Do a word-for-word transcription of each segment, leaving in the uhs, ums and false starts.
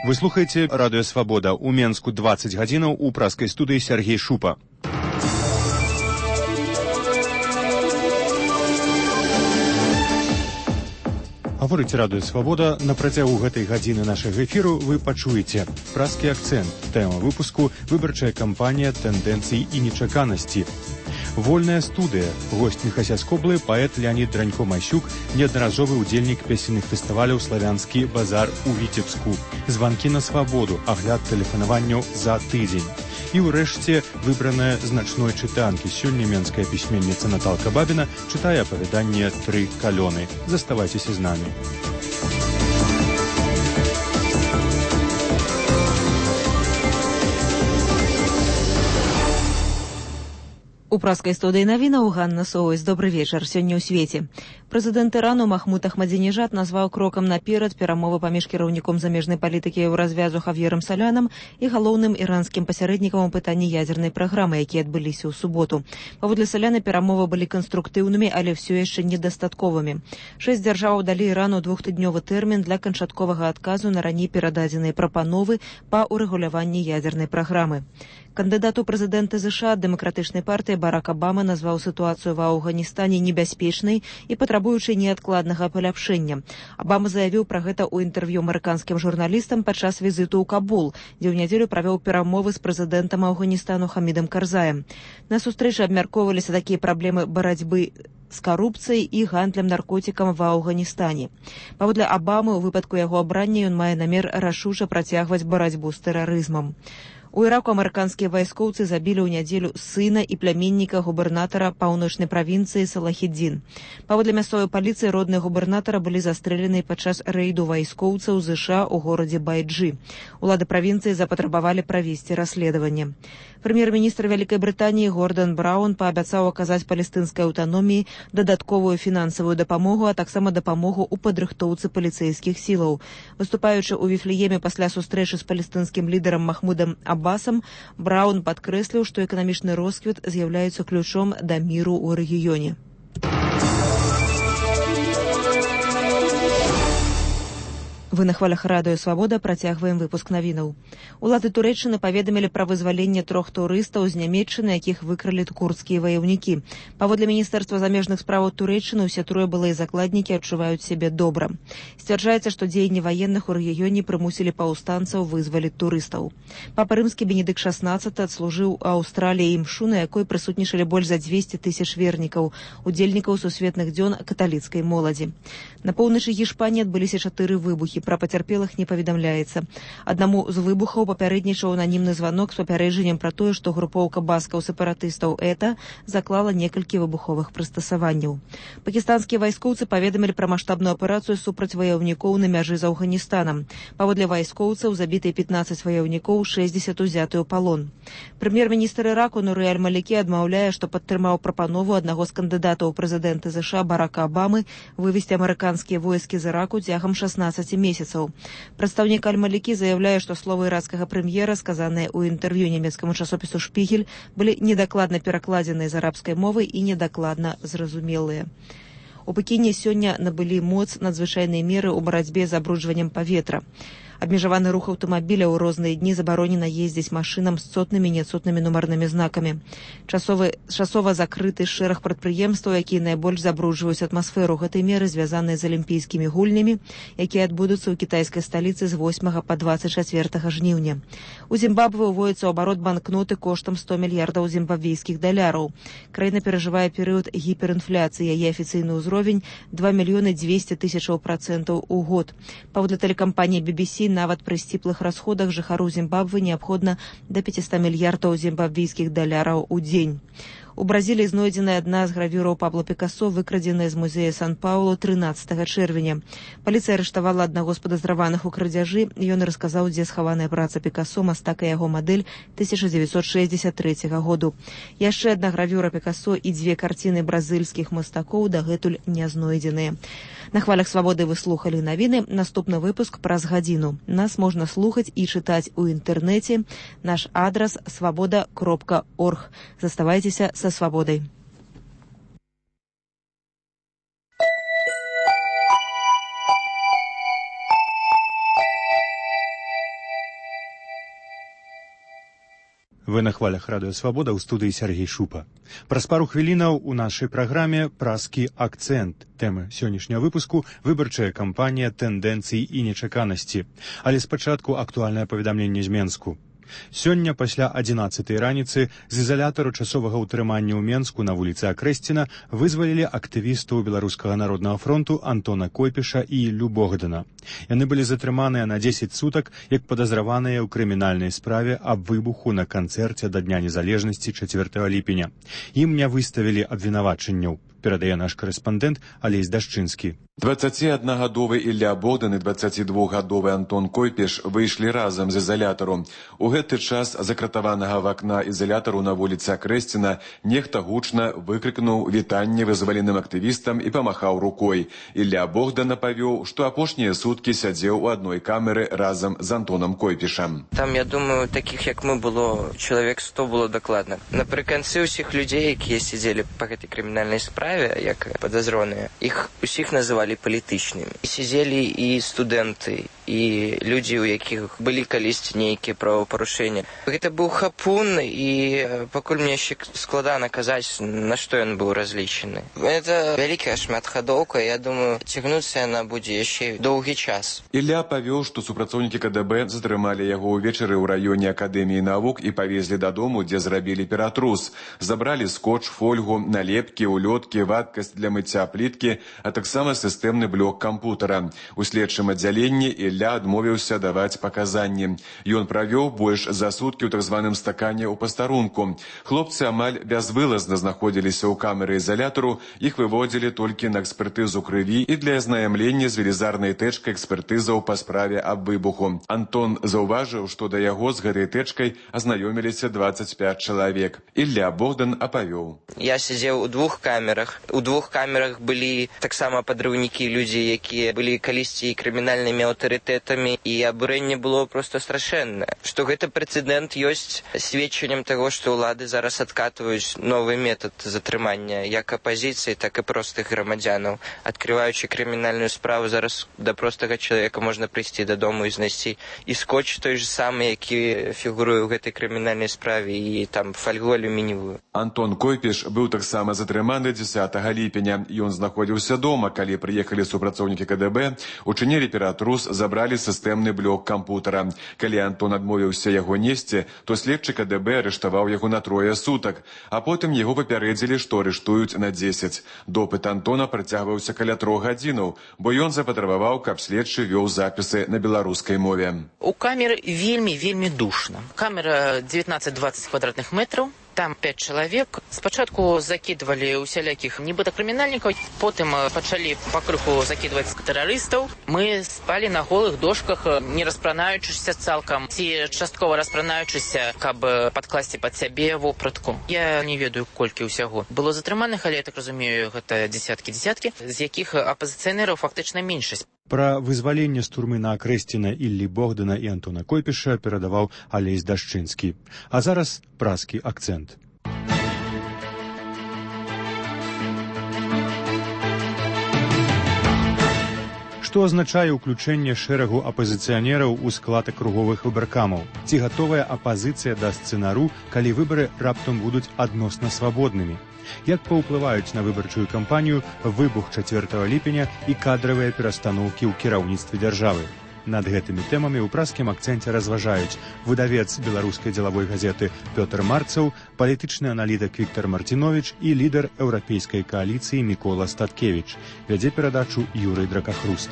Вы слухаеце радыё Свабода. У Менску дваццаць гадзінаў, у праскай студыі Сергей Шупа. Гаворыць радыё Свабода. На працягу гэтай гадзіны нашага эфіру вы пачуеце праскі акцэнт, тэма выпуску, выбарчая кампанія, тэндэнцыі і нечаканасці. Вольная студыя. Госць Міхася-Скоблы, паэт Леонід Дранько-Масюк, неаднаразовы ўдзельнік песенных фестываляў «Славянскі базар» у Віцебску. Званкі на свабоду, агляд тэлефанаванняў за тыдзень. І ўрэшце выбраная значной чытанкі. Сёння менская пісьменніца Наталка Бабіна чытае апавяданне «Тры калёны». Заставайцеся з намі. У праскай студыі навінаў Ганна Соўвась. Добры вечар. Сёння ў свеце. Прэзідэнт Ірану Махмуд Ахмадзінежад назваў крокам наперад перамовы паміж кіраўніком замежнай палітыкі ў развязу Хав'ерам Салянам і галоўным іранскім пасярэднікам у пытанні ядзернай праграмы, якія адбыліся ў суботу. Паводле Саляна перамовы былі канструктыўнымі, але ўсё яшчэ недастатковымі. Шэсць дзяржаваў далі Ірану двухтыднёвы тэрмін для канчатковага адказу на раней перададзеныя прапановы па ўрэгуляванні ядзернай праграмы. Кандыдат у прэзідэнты ЗША ад дэмакратычнай партыі Барак Абама назваў сітуацыю ва Афганістане небяспечнай і патрабуючай неадкладнага паляпшэння. Абама заявіў пра гэта ў інтэрв'ю амерыканскім журналістам падчас візіту ў Кабул, дзе ў нядзелю правёў перамовы з прэзідэнтам Афганістану Хамідам Карзаем. На сустрэчы абмяркоўваліся такія праблемы барацьбы з карупцыяй і гандлем наркотыкам ва Афганістане. Паводле Абамы, у выпадку яго абрання ён мае намер рашуча працягваць барацьбу з тэрарызмам. У Іраку амерыканскія вайскоўцы забілі ў нядзелю сына і пляменніка губернатара паўночнай правінцыі Салахіддзін. Паводле мясцовай паліцыі, родныя губернатара былі застрэлены падчас рэйду вайскоўцаў ЗША ў горадзе Байджы. Улады правінцыі запатрабавалі правесці расследаванне. Прэм'ер-міністр Вялікай Брытаніі Гордан Браун паабяцаў аказаць палестынскай аўтаноміі дадатковую фінансавую дапамогу, а таксама дапамогу ў падрыхтоўцы паліцэйскіх сілаў. Выступаючы ў Віфлееме пасля сустрэчы з палестынскім лідарам Махмудам Аббасам, Браун падкрэсліў, што эканамічны росквіт з'яўляецца ключом да міру ў рэгіёне. Вы на хвалях радыё Свабода. Працягваем выпуск навінаў. Улады Турэччыны паведамілі пра вызваленне трох турыстаў з Нямецчыны, якіх выкралі курдскія ваяўнікі. Паводле Міністэрства замежных справаў Турэччыны, усе трое былыя закладнікі адчуваюць сябе добра. Сцвярджаецца, што дзеянні ваенных у рэгіёне прымусілі паўстанцаў вызваліць турыстаў. Папа Рымскі Бенедыкт шаснаццаты адслужыў у Аўстраліі імшу, на якой прысутнічалі больш за дзвесце тысяч вернікаў, удзельнікаў сусветных дзён каталіцкай моладзі. На поўначы Гішпаніі адбыліся чатыры выбухі. Пра пацярпелых не паведамляецца. Аднаму з выбухаў папярэднічаў ананімны званок з папярэджаннем пра тое, што групоўка баскаў-сепаратыстаў ЭТА заклала некалькі выбуховых прыстасаванняў. Пакістанскія вайскоўцы паведамілі пра маштабную аперацыю супраць ваяўнікоў на мяжы з Афганістанам. Паводле вайскоўцаў забітыя пятнаццаць ваяўнікоў, шэсцьдзесят узяты ў палон. Прэм'ер-міністр Іраку Нуры аль-Малікі адмаўляе, што падтрымаў прапанову аднаго з кандыдатаў у прэзідэнты ЗША Барака Абамы вывесці амерыканскія войскі з Іраку цягам шаснаццаці месяцаў. Прадстаўнік аль-Малікі заяўляе, што словы іракскага прэм'ера, сказаныя ў інтэрв'ю нямецкаму часопісу «Шпігель», былі недакладна перакладзеныя з арабскай мовы і недакладна зразумелыя. У Пекіне сёння набылі моц надзвычайныя меры ў барацьбе з забруджваннем паветра. Абмежаваны рух аўтамабіля ў розныя дні, забаронена ездзіць машынам з цотнымі і няцотнымі нумарнымі знакамі. Часовы, часова закрыты шэраг прадпрыемстваў, якія найбольш забруджваюць атмасферу. Гэтай меры звязаныя з алімпійскімі гульнямі, якія адбудуцца ў кітайскай сталіцы з восьмага па дваццаць чацвёртага жніўня. У Зімбабве ўводзіцца ў абарот банкноты коштам сто мільярдаў зімбабвійскіх даляраў. Краіна перажывае перыяд гіперінфляцыі. Яе афіцыйны ўзровень два мільёны дзвесце тысячаў працэнтаў у год. Паводле тэлекампаніі би би сі, нават пры сціплых расходах жыхару Зімбабве неабходна да пяцьсот мільярдаў зімбабвійскіх даляраў у дзень. У Бразіліі знойдзеная адна з гравюраў Пабло Пікасо, выкрадзеная з музея Сан-Паўлу трынаццатага чэрвеня. Паліцыя арыштавала аднаго з падазраваных у крадзяжы. Ён расказаў, дзе схаваная праца Пікасо, мастака яго мадэль тысяча дзевяцьсот шэсцьдзесят трэцяга году. Яшчэ адна гравюра Пікасо і дзве карціны бразыльскіх мастакоў дагэтуль не знойдзеныя. На хвалях Свабоды вы слухалі навіны. Наступны выпуск праз гадзіну. Нас можна слухаць і чытаць у інтэрнэце. Наш адрас свабода кропка орг. Заставайцеся со свободой. Вы на хвалях радыё Свабода, ў студыі Сергей Шупа. Праз пару хвілінаў у нашай праграме празкі акцэнт. Тэмы сённяшняга выпуску – выбарчая кампанія тэндэнцый і нечаканасці. Але спачатку актуальнае паведамленне з Менску. Сёння пасля адзінаццатай раніцы з ізалятару часовага ўтрымання ў Менску на вуліцы Акрэсціна вызвалілі актывістаў Беларускага народнага фронту Антона Койпіша і Іллю Богдана. Яны былі затрыманыя на дзесяць сутак як падазраваныя ў крымінальнай справе аб выбуху на канцэрце да Дня незалежнасці чацвёртага ліпеня. Ім не выставілі абвінавачанняў, перадае наш карэспандэнт Алесь Дашчынскі. дваццаціаднагадовы Ілля Богдан і дваццацідвухгадовы Антон Койпіш выйшлі разам з ізалятару. У гэты час з закратаванага вакна ізалятару на вуліцы Акрэсціна нехта гучна выкрыкнуў вітанне вызваленым актывістам і памахаў рукой. Ілля Богдан напавёў, што апошнія суткі сядзеў у адной камеры разам з Антоном Койпішам. Там, я думаю, такіх як мы было чалавек сто было дакладна. Напрыканцы ўсіх людзей, якія сядзелі па гэтай крымінальнай справе, як падазроныя, іх усіх называлі палітычнымі. Сядзелі і студэнты, і людзі, у якіх былі калісьці нейкія правапарушэнні. Гэта быў хапун, і пакуль мне яшчэ складана казаць, на што ён быў разлічаны. Гэта вялікая шматгадоўка, я думаю, цягнуцца яна будзе яшчэ доўгі час. Ілля павёў, што супрацоўнікі ка дэ бэ затрымалі яго ўвечары ў раёне Акадэміі навук і павезлі дадому, дзе зрабілі ператрус. Забралі скотч, фольгу, налепкі, улёткі, вадкасць для мыцця пліткі, а таксама сістэмны блок кампутара. У следчым аддзяленні Ілля адмовіўся даваць паказанні. Ён правёў больш за суткі ў так званым стакане ў пастарунку. Хлопцы амаль бязвылазна знаходзіліся ў камеры ізалятару, іх выводзілі толькі на экспертызу крыві і для азнаямлення з велізарнай тэчкай экспертызаў па справе аб выбуху. Антон заўважыў, што да яго з гэтай тэчкай азнаёміліся дваццаць пяць чалавек. Ілля Богдан апавёў. Я сядзеў у двух камерах. У двух камерах былі таксама падрыўнікі, людзі, якія былі калісьці крымінальнымі аўтарытэтамі, і абурэнне было проста страшэннае. Што гэта прэцэдэнт ёсць сведчаннем таго, што ўлады зараз адкатваюць новы метад затрымання як апазіцыі, так і простых грамадзянаў. Адкрываючы крымінальную справу, зараз да простага чалавека можна прыйсці дадому і знайсці і скотч той же самы, які фігуруе ў гэтай крымінальнай справе, і там фальгу алюмініевую. Антон Койпіш быў таксама затрыманы дзесятага ліпеня. Ён знаходзіўся дома, калі прыехалі супрацоўнікі ка дэ бэ, учынілі ператрус, забралі сістэмны блок кампутара. Калі Антон адмовіўся яго несці, то следчы ка дэ бэ арыштаваў яго на трое сутак, а потым яго папярэдзілі, што арыштуюць на дзесяць. Допыт Антона працягваўся каля трох гадзінаў, бо ён запатрабаваў, каб следчы вёў запісы на беларускай мове. У камеры вельмі, вельмі душна. Камера дзевятнаццаць-дваццаць квадратных метраў. Там пяць чалавек. Спачатку закідвалі усялякіх нібыта крымінальнікаў, потым пачалі пакрыху закідваць тэрарыстаў. Мы спалі на голых дошках, не распранаючыся цалкам, ці часткова распранаючыся, каб падкласці пад сябе вопратку. Я не ведаю, колькі ўсяго. Было затрыманых, але я так разумею, гэта дзесяткі-дзесяткі, з якіх апазіцыянераў фактычна меншасць. Пра вызваленне з турмы на Акрэсціна Іллі Богдана і Антона Койпіша перадаваў Алесь Дашчынскі. А зараз празкі акцэнт. Што азначае ўключэнне шэрагу апазіцыянераў у склад акруговых выбаркамаў? Ці гатовая апазіцыя да сцэнару, калі выбары раптам будуць адносна свабоднымі? Як паўплываюць на выбарчую кампанію выбух чацвёртага ліпеня і кадравыя перастаноўкі ў кіраўніцтве дзяржавы? Над гэтымі тэмамі ў празкім акцэнце разважаюць выдавец беларускай дзелавой газеты Пётр Марцаў, палітычны аналітык Віктар Марціновіч і лідар еўрапейскай кааліцыі Мікола Статкевіч. Вядзе перадачу Юрый Дракахруст.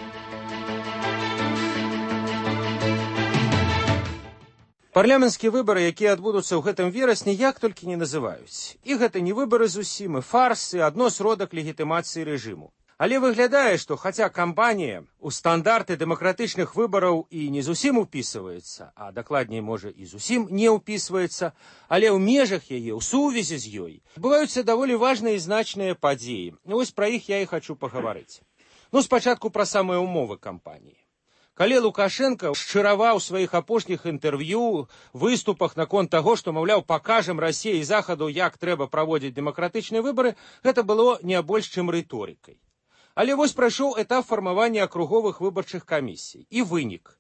Парламенцкія выбары, якія адбудуцца ў гэтым верасні, як толькі не называюць. І гэта не выбары зусім, і фарс, і адно сродак легітымацыі рэжыму. Але выглядае, што хаця кампанія ў стандарты дэмакратычных выбараў і не зусім упісваецца, а дакладней, можа, і зусім не упісваецца, але ў межах яе, ў сувязі з ёй, адбываюцца даволі важныя і значныя падзеі. Вось пра іх я і хачу пагаварыць. Ну, спачатку пра самыя ўмовы кампаніі. Калі Лукашенко шчыраваў у сваіх апошніх інтэрв'ю, выступах наконт таго, што, маўляў, пакажам Расіі і Захаду, як трэба праводзіць дэмакратычныя выбары, гэта было не больш чым рыторыкай. Але вось прайшоў этап фармавання акруговых выбарчых камісій. І вынік.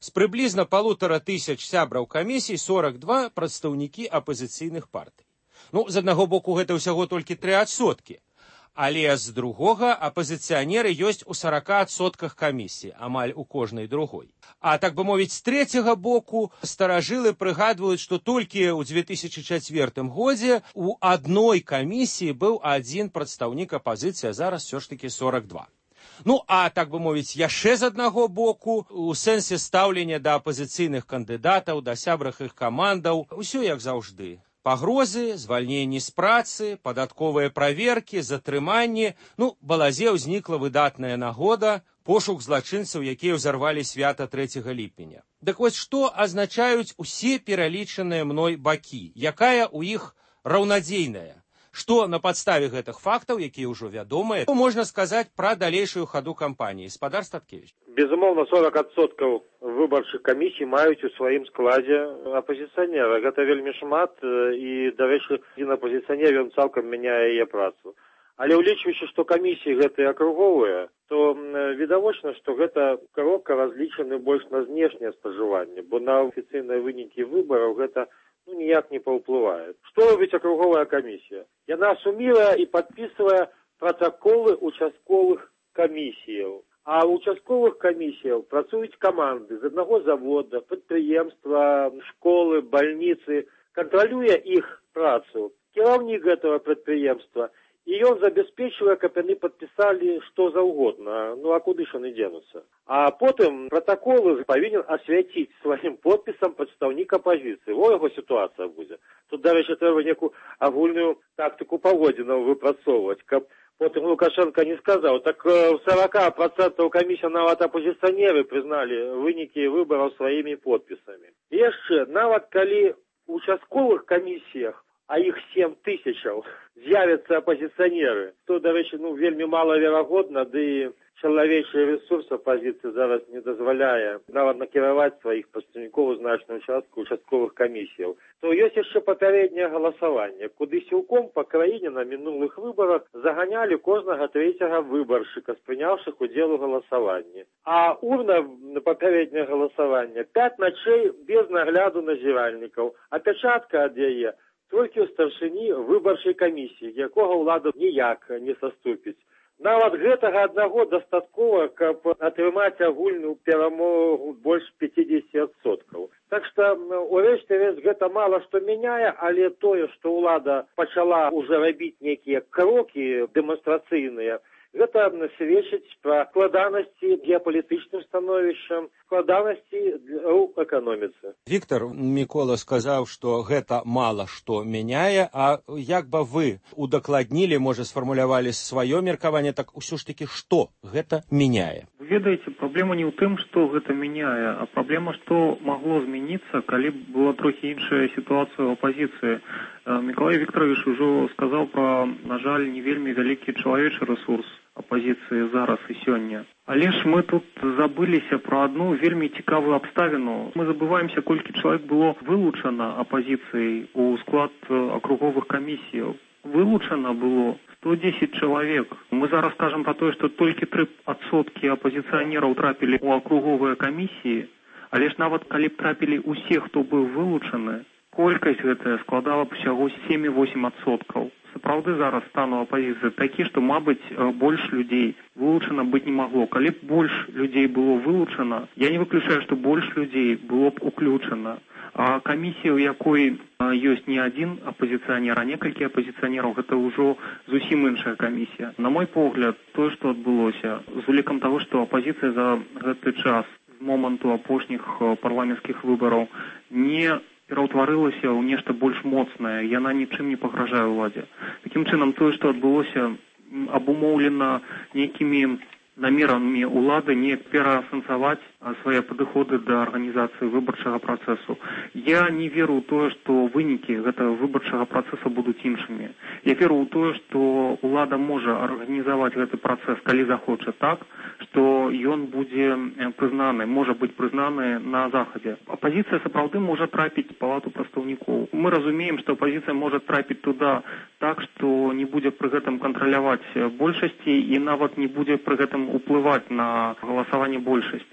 З прыблізна полутора тысяч сябраў камісій сорок два прадстаўнікі апазіцыйных партый. Ну, з аднаго боку, гэта ўсяго толькі тры адсоткі. Але з другога апазіцыянеры ёсць у сорока адсотках камісій, амаль у кожнай другой. А так бы мовіць, з трэцяга боку старажылы прыгадваюць, што толькі ў две тысячы чацвёртым годзе у адной камісіі быў адзін прадстаўнік апазіцыі, а зараз все ж таки сорок два. Ну, а так бы мовіць, яшчэ з аднаго боку, у сэнсе стаўлення да апазіцыйных кандыдатаў, да сябрах іх камандаў, усё як заўжды. Пагрозы, звальненні з працы, падатковыя праверкі, затрыманні. Ну, балазе ўзнікла выдатная нагода, пошук злачынцаў, якія ўзарвалі свята трэцяга ліпеня. Дык вось што азначаюць усе пералічаныя мной бакі? Якая ў іх раўнадзейная? Што на падставе гэтых фактаў, якія ўжо вядомыя, можна сказаць пра далейшую хаду кампаніі? Спадар Статкевіч. Безумоўна, сорок адсоткаў выбарчых камісій маюць у сваім складзе апазіцыянера. Гэта вельмі шмат, і, дарэчы, адзін апазіцыянер, ён цалкам мяняе яе працу. Але ўлічваючы, што камісіі гэтыя акруговыя, то відавочна, што гэта крока разлічаны больш на знешняе спажыванне, бо на афіцыйныя вынікі выбараў гэта ну, ніяк не паўплывае. Што робіць акруговая камісія? Яна суміруе і падпісвае пратаколы участковых камісіяў. А ў участковых камісіяў працуюць каманды з аднаго завода, прадпрыемства, школы, бальніцы. Кантралюе іх працу кіраўнік гэтага прадпрыемства, і ён забяспечвае, каб яны падпісалі што заўгодна. Ну, а куды ж яны дзенуцца? А потым пратаколы павінен асвяціць сваім подпісам прадстаўнік апазіцыі. Во яго сітуацыя будзе. Тут, дарэчы, трэба некую агульную тактыку паводзінаў выпрацоўваць, каб потым Лукашенко не сказаў. Так сорок процентов камісій нават апозіцыянеры прызналі вынікі выбараў сваімі подпісамі. І яшчэ, нават калі у участковых камісіях, а іх сем тысячаў, з'явяцца апозіцыянеры, то, дарэчы, ну, вельмі малаверагодна, ды і чалавечы рэсурс апазіцыі зараз не дазваляе нават накіраваць сваіх прадстаўнікоў у значную частку участковых камісіяў. То ёсць яшчэ папярэдняе галасаванне, куды сілком па краіне на мінулых выбарах заганялі кожнага трэцяга выбаршчыка, спрынявшых удзел у галасаванні. А урна на папярэдняе галасаванне пяць начэй без нагляду назіральнікаў, а пячатка ад яе толькі ў старшыні выбарчай камісіі, якога ўлада ніяк не саступіць. Нават гэтага аднаго дастаткова, каб атрымаць агульную перамогу больш пятьдесят адсоткаў. Так што, у рэшце рэч, гэта мала што мяняе, але тое, што ўлада пачала ўжо рабіць нейкія крокі дэманстрацыйныя, гэта сведчыць пра складанасці геапалітычным становішчам, складанасці ў эканоміцы. Віктор Мікола сказаў, што гэта мала што мяняе, а як бы вы удакладнілі, можа, сфармулявалі сваё меркаванне, так усё ж такі што гэта мяняе? Вы ведаеце, праблема не ў тым, што гэта мяняе, а праблема, што магло змяніцца, калі была трохі іншая сітуацыя ў апазіцыі. Мікалай Вікторович ужо сказаў пра, на жаль, не вельмі вялікі чалавечы рэсурс апазіцыі зараз і сёння. Але ж мы тут забыліся пра адну вельмі цікавую абставіну. Мы забываемся, колькі чалавек было вылучана апазіцыяй у склад акруговых камісіяў. Вылучана было сто дзесяць чалавек. Мы зараз кажам пра тое, што толькі тры адсоткі апазіцыянераў трапілі ў акруговыя камісіі, але ж нават калі б трапілі ўсе, хто быў вылучаны, колькасць гэтая складала б усяго сем-восемь адсоткаў. Сапраўды зараз стан у апазіцыі такі, што, мабыць, больш людзей вылучана быць не магло. Калі б больш людзей было вылучана, я не выключаю, што больш людзей было б уключана. А камісія, у якой ёсць не адзін апазіцыянер, а некалькі апазіцыянераў, гэта ўжо зусім іншая камісія. На мой погляд, тое, што адбылося, з улікам таго, што апазіцыя за гэты час, з моманту апошніх парламенцкіх выбараў, не пераўтварылася ў нешта больш моцнае, яна нічым не пагражае ўладзе. Такім чынам, тое, што адбылося, абумоўлена нейкімі намерамі ўлады не пераасэнсаваць свае падыходы да арганізацыі выбарчага працэсу. Я не веру ў тое, што вынікі гэтага выбарчага працэса будуць іншымі. Я веру ў тое, што ўлада можа арганізаваць гэты працэс, калі захоча, так, што ён будзе прызнаны, можа быць прызнаны на захадзе. Апазіцыя сапраўды можа трапіць у палату прадстаўнікоў. Мы разумеем, што апазіцыя можа трапіць туды так, што не будзе пры гэтым кантраляваць большасці і нават не будзе пры гэтым уплываць на галасаванне большасці.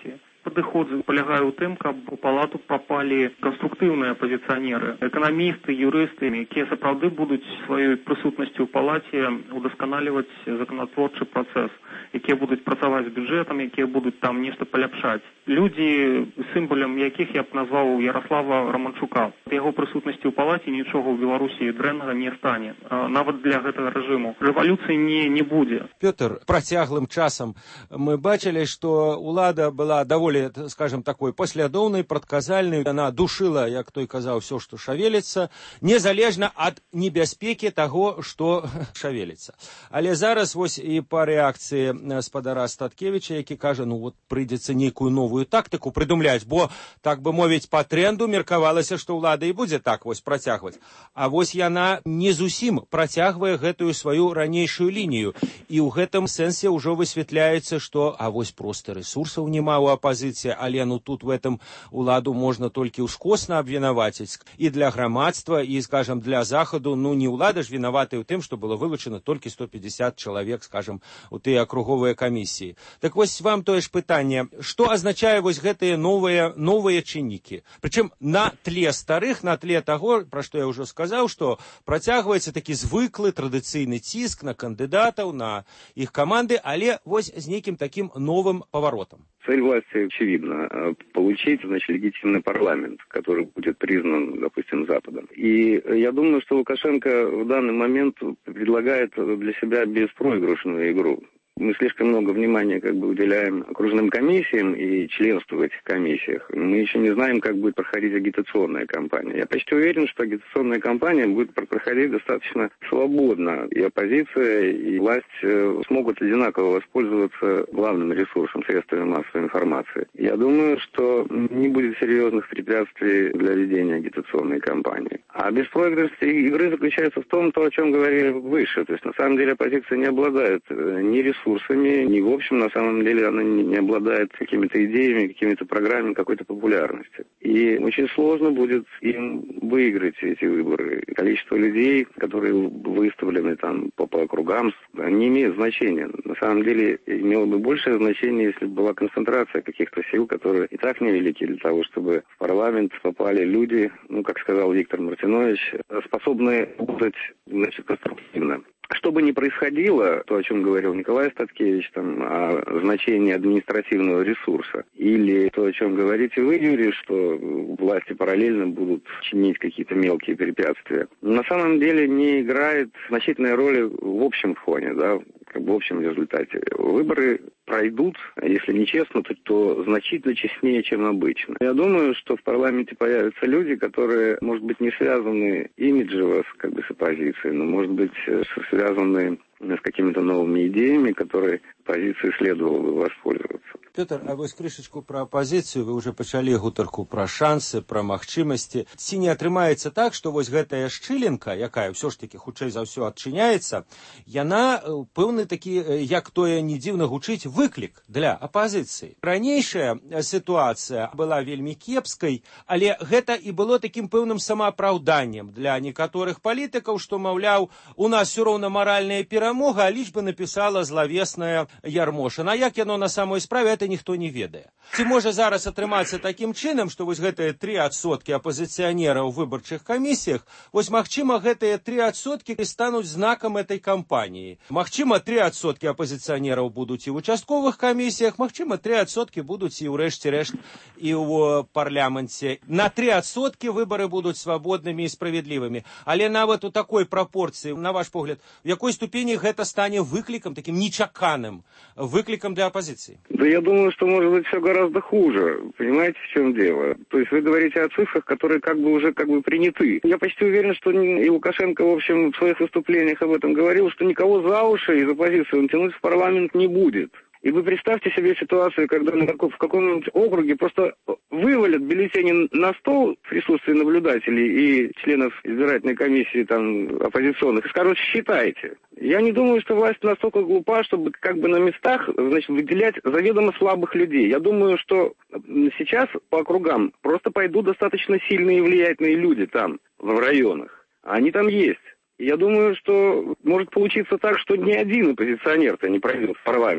падыход палягае ў тым, каб у палату папалі канструктыўныя апазіцыянеры, эканамісты, юрысты, якія сапраўды будуць сваёй прысутнасцю ў палаце удасканаліваць законатворчы працэс, якія будуць працаваць з бюджэтам, якія будуць там нешта паляпшаць. Людзі, сімвалам якіх я б назваў Ярослава Романчука. Яго прысутнасці ў палаце нічога ў Беларусі дрэннага не стане. Нават для гэтага рэжыму. Рэвалюцыі не, не будзе. Пётр, працяглым часам мы бачылі, што ўлада была даволі, скажем, такой паслядоўнай, прадказальнай. Яна душыла, як той казаў, все, што шавеліцца, незалежна ад небяспекі таго, што шавеліцца. Але зараз вось і па рэакцыі спадара Статкевіча, які кажа, ну вот прыйдзецца нейкую новую тактыку прыдумляць, бо, так бы мовіць, па тренду меркавалася, што ўлада і будзе так вось працягваць. А вось яна не зусім працягвае гэтую сваю ранейшую лінію. І ў гэтым сэнсе ўжо высвятляецца, што а вось проста рэсурсаў няма ў апазіцыі, але ну тут в этом уладу можна толькі ўскосна абвінаваціць. І для грамадства, і, скажем, для Захаду, ну не ўлада ж вінаваты ў тым, што было вылучана толькі сто пятьдесят чалавек, скажем, у тыя акруговыя камісіі. Так вось вам тое ж пытанне, што азначае вось гэтыя новыя, новыя чыннікі? Прычым на тле старых, на тле таго, пра што я ўжо сказаў, што працягваецца такі звыклы традыцыйны ціск на кандыдатаў, на іх каманды, але вось з нейкім таким новым поворотом. Цель власти очевидна – получить, значит, легитимный парламент, который будет признан, допустим, Западом. И я думаю, что Лукашенко в данный момент предлагает для себя беспроигрышную игру. Мы слишком много внимания как бы уделяем окружным комиссиям и членству в этих комиссиях. Мы еще не знаем, как будет проходить агитационная кампания. Я почти уверен, что агитационная кампания будет проходить достаточно свободно. И оппозиция, и власть смогут одинаково воспользоваться главным ресурсом, средствами массовой информации. Я думаю, что не будет серьезных препятствий для ведения агитационной кампании. А беспроигрышность игры заключается в том, то, о чем говорили выше. То есть, на самом деле, оппозиция не обладает ни ресурсами, не в общем, на самом деле она не обладает какими-то идеями, какими-то программами, какой-то популярностью. И очень сложно будет им выиграть эти выборы. Количество людей, которые выставлены там по, по округам, не имеет значения. На самом деле имело бы большее значение, если бы была концентрация каких-то сил, которые и так невелики для того, чтобы в парламент попали люди, ну, как сказал Виктор Мартинович, способные работать, значит, конструктивно. Что бы ни происходило, то, о чем говорил Николай Статкевич, там, о значении административного ресурса, или то, о чем говорите вы, Юрий, что власти параллельно будут чинить какие-то мелкие препятствия, на самом деле не играет значительной роли в общем фоне, да, как бы в общем результате. Выборы пройдут, если не честно, то, то значительно честнее, чем обычно. Я думаю, что в парламенте появятся люди, которые, может быть, не связаны имиджево как бы, с оппозицией, но, может быть, связаны с какими-то новыми идеями, которые оппозиции следовало бы воспользоваться. Пётр, а вось крышачку пра апазіцыю, вы ўжо пачалі гутарку пра шансы, пра магчымасці. Ці не атрымаецца так, што вось гэтая шчылінка, якая ўсё ж такі хутчэй за ўсё адчыняецца, яна пэўны такі, як тое не дзіўна гучыць, выклік для апазіцыі. Ранейшая сітуацыя была вельмі кепскай, але гэта і было такім пэўным самаапраўданнем для некаторых палітыкаў, што, маўляў, у нас ўсё роўна маральная перамога, а лічба напісала злавесная Ярмошына. А як яно на самой справе, это ніхто не ведае. Ці можа зараз атрымацца такім чынам, што вось гэтыя тры адсоткі апазіцыянераў у выбарчых камісіях, вось магчыма гэтыя тры адсоткі стануць знакам этой кампаніі. Магчыма, тры адсоткі апазіцыянераў будуць і ў участковых камісіях, магчыма, тры адсоткі будуць і ў рэшце-рэшт і ў парламенце. На тры адсоткі выбары будуць свабоднымі і справядлівымі. Але нават у такой прапорцыі, на ваш погляд, в якой ступені гэта стане выклікам, такім нечаканым выклікам для апозиции? Да я думаю, что может быть все гораздо хуже. Понимаете, в чем дело? То есть вы говорите о цифрах, которые как бы уже как бы приняты. Я почти уверен, что и Лукашенко, в общем, в своих выступлениях об этом говорил, что никого за уши из оппозиции он тянуть в парламент не будет. И вы представьте себе ситуацию, когда на каком, в каком-нибудь округе просто вывалят бюллетени на стол в присутствии наблюдателей и членов избирательной комиссии там, оппозиционных и скажут, считайте. Я не думаю, что власть настолько глупа, чтобы как бы на местах, значит, выделять заведомо слабых людей. Я думаю, что сейчас по округам просто пойдут достаточно сильные и влиятельные люди там, в районах. Они там есть. Я думаю, что может получиться так, что ни один оппозиционер-то не пройдет в парламент.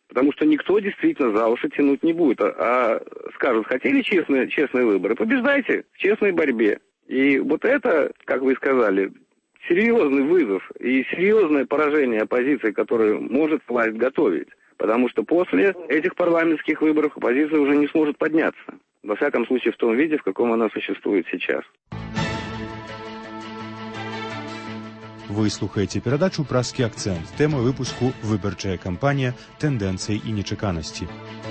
Потому что никто действительно за уши тянуть не будет. А, а скажут, хотели честные, честные выборы, побеждайте в честной борьбе. И вот это, как вы сказали, серьезный вызов и серьезное поражение оппозиции, которое может власть готовить. Потому что после этих парламентских выборов оппозиция уже не сможет подняться. Во всяком случае, в том виде, в каком она существует сейчас. Вы слухаеце перадачу «Праскі акцент». Тэма выпуску «Выбарчая кампанія. Тэндэнцыі і нечаканасці».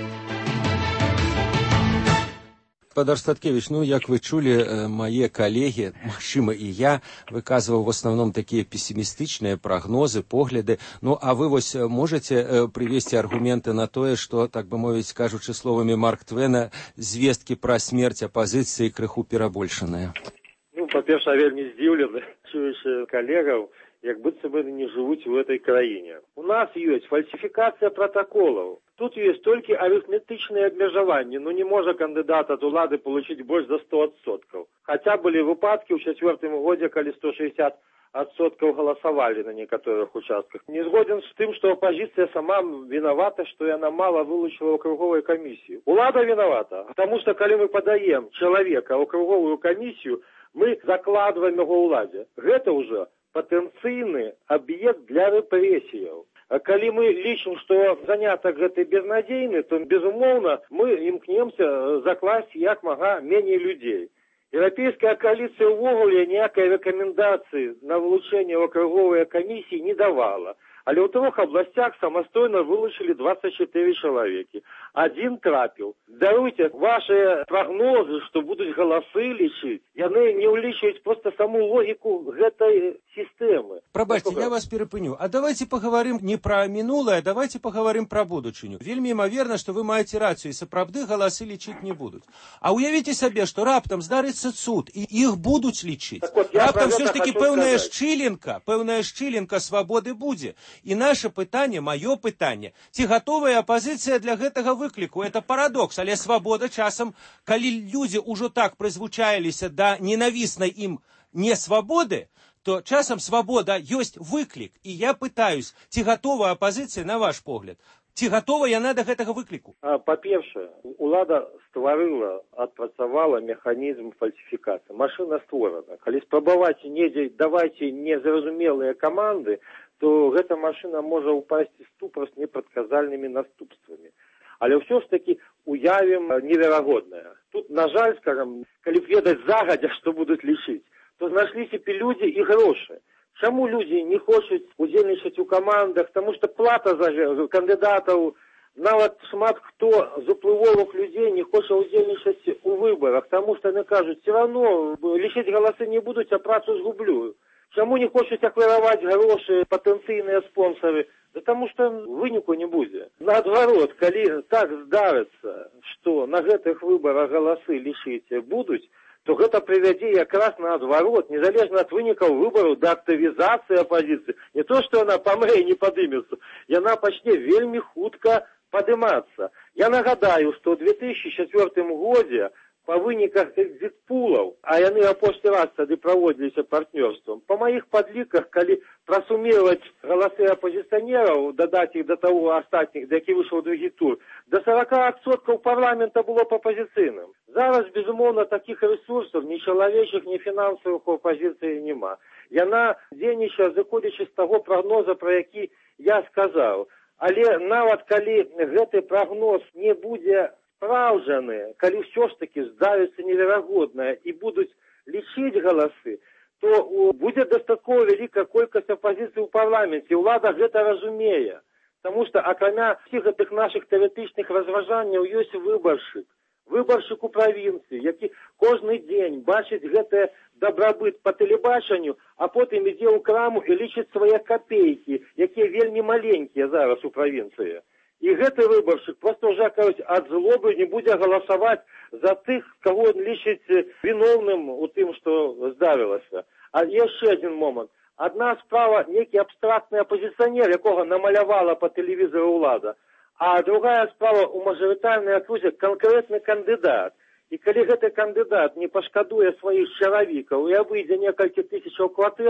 Гаспадар Статкевич, ну, як вы чулі, мае калегі, магчыма, і я выказваў в основном такія пессімістычныя прагнозы, погляды. Ну, а вы вось можаце прывесці аргументы на тое, што, так бы мовіць, кажучы словамі Марк Твена, звесткі пра смерць апазіцыі крыху перабольшаныя? Ну, па-першае, вельмі здзіўлены, чуючы калегаў, як быццам бы не жывуць у этой краіне. У нас ёсць фальсіфікацыя протаколаў. Тут есть только арифметичные обмежевания, но не может кандидат от улады получить больше за сто отсотков. Хотя были выпадки в четвертом году, когда сто шестьдесят отсотков голосовали на некоторых участках. Не сгоден с тем, что оппозиция сама виновата, что она мало вылучила округовую комиссию. Улада виновата, потому что, когда мы подаем человека в округовую комиссию, мы закладываем его уладе. Это уже потенциальный объект для репрессий. Калі мы лічым, што занятак гэты безнадзейны, то, безумоўна, мы імкнемся закласць як мага меней людзей. Еўрапейская коаліцыя ўвогуле ніякай рэкамендацыі на вылучэнне ў акруговай камісіі не давала. Але ў трох областях самастойна вылучылі двадцать четыре чалавекі. Один трапіў. Даруйте, ваши прогнозы, што будуць галасы лічыць, яны не ўлічваюць просто саму логіку гэтай сістэмы. Прабачце, я вас перапыню. А давайте поговорим не про мінулае, давайте поговорим про будучыню. Вельмі імаверна, што вы маеце рацыю, і сапраўды галасы лічыць не будуць. А уявіце сабе, што раптам здарыцца цуд, і іх будуць лічыць. Так вот, раптам все ж таки пэўная шчылінка, пэўная шчылінка свабоды будзе. І наше пытанне, маё пытанне, ці гатовая апозіцыя для гэтага выкліку? Это парадокс, але свабода часам, калі людзі ўжо так прызвычаіліся да ненавіснай ім несвабоды, то часам свабода ёсць выклік. І я пытаюсь, ці гатова апозіцыя, на ваш погляд? Ці гатова яна да гэтага выкліку? Па-першае, улада стварыла, адпрацавала механізм фальсіфікацыі. Машына створана. Калі спрабаваць недзе давайце незразумелыя каманды, то гэта машына можа ўпасці в ступор з непрадказальнымі наступствамі. Але ўсё ж таки уявім неверагоднае. Тут, на жаль, скажем, калі б ведаць загадзя, што будуць лічыць, то знайшліся б людзі і грошы. Чаму людзі не хочуць удзельнічаць у камандах? Таму што плата за кандыдатаў, нават шмат хто з уплывовых людзей не хоча удзельнічаць у выбарах, таму што яны кажуць, все равно лічыць галасы не будуць, а працу згублю. Чаму не хочуць аквараваць грошы патэнцыйныя спонсары? Да таму што выніку не будзе. Наадварот, калі так здарыцца, што на гэтых выбарах галасы лічыць будуць, то гэта прывядзе якраз наадварот, незалежна ад вынікаў выбараў, да актывізацыі апозіцыі. Не то, што яна памрэ і не падымецца, яна пачне вельмі хутка падымацца. Я нагадаю, што ў две тысячи четвёртым годзе по выніках экзит-пулаў, а яны апошні раз тады праводзіліся партнёрствам, па маіх падліках, калі прасумировать галасы апозіцыянераў, дадаць іх да таго астатніх, да які выйшаў другі тур, до сорок адсоткаў парламента было па апозіцыйным. Зараз, безумоўна, такіх ресурсаў, ні чалавечых, ні фінансавых у апозіцыі няма. Яна дзейнічае, зыходзячы з таго прагноза, пра які я сказаў. Але нават калі гэты прагноз не будзе спраўджаны, калі ўсё ж таки здарыцца неверагоднае і будуць лічыць галасы, то будзе дастаткова вялікая колькасць апозіцыі ў парламенце. Улада гэта разумее. Таму што акрамя всіх гэтых нашых тэарэтычных разважанняў ёсць выбаршчык. Выбаршчык у правінцыі, які кожны дзень бачыць гэты дабрабыт па тэлебачанню, а потым ідзе ў краму і лічыць свае капейкі, якія вельмі маленькія зараз у правінцыі. І гэты выбаршчык просто ўжо, кажуць, ад злобы не будзе галасаваць за тых, каго он лічыць віновным у тым, што здарылася. А яшчэ адзін момант. Адна справа некі абстрактны апозіцыянер, якога намалявала па тэлевізору ўлада, а другая справа у мажарытарнай акрузе канкрэтны кандыдат. І калі гэты кандыдат не пашкадуе сваіх чаравікаў і абыдзе некалькі тысячаў кватэраў,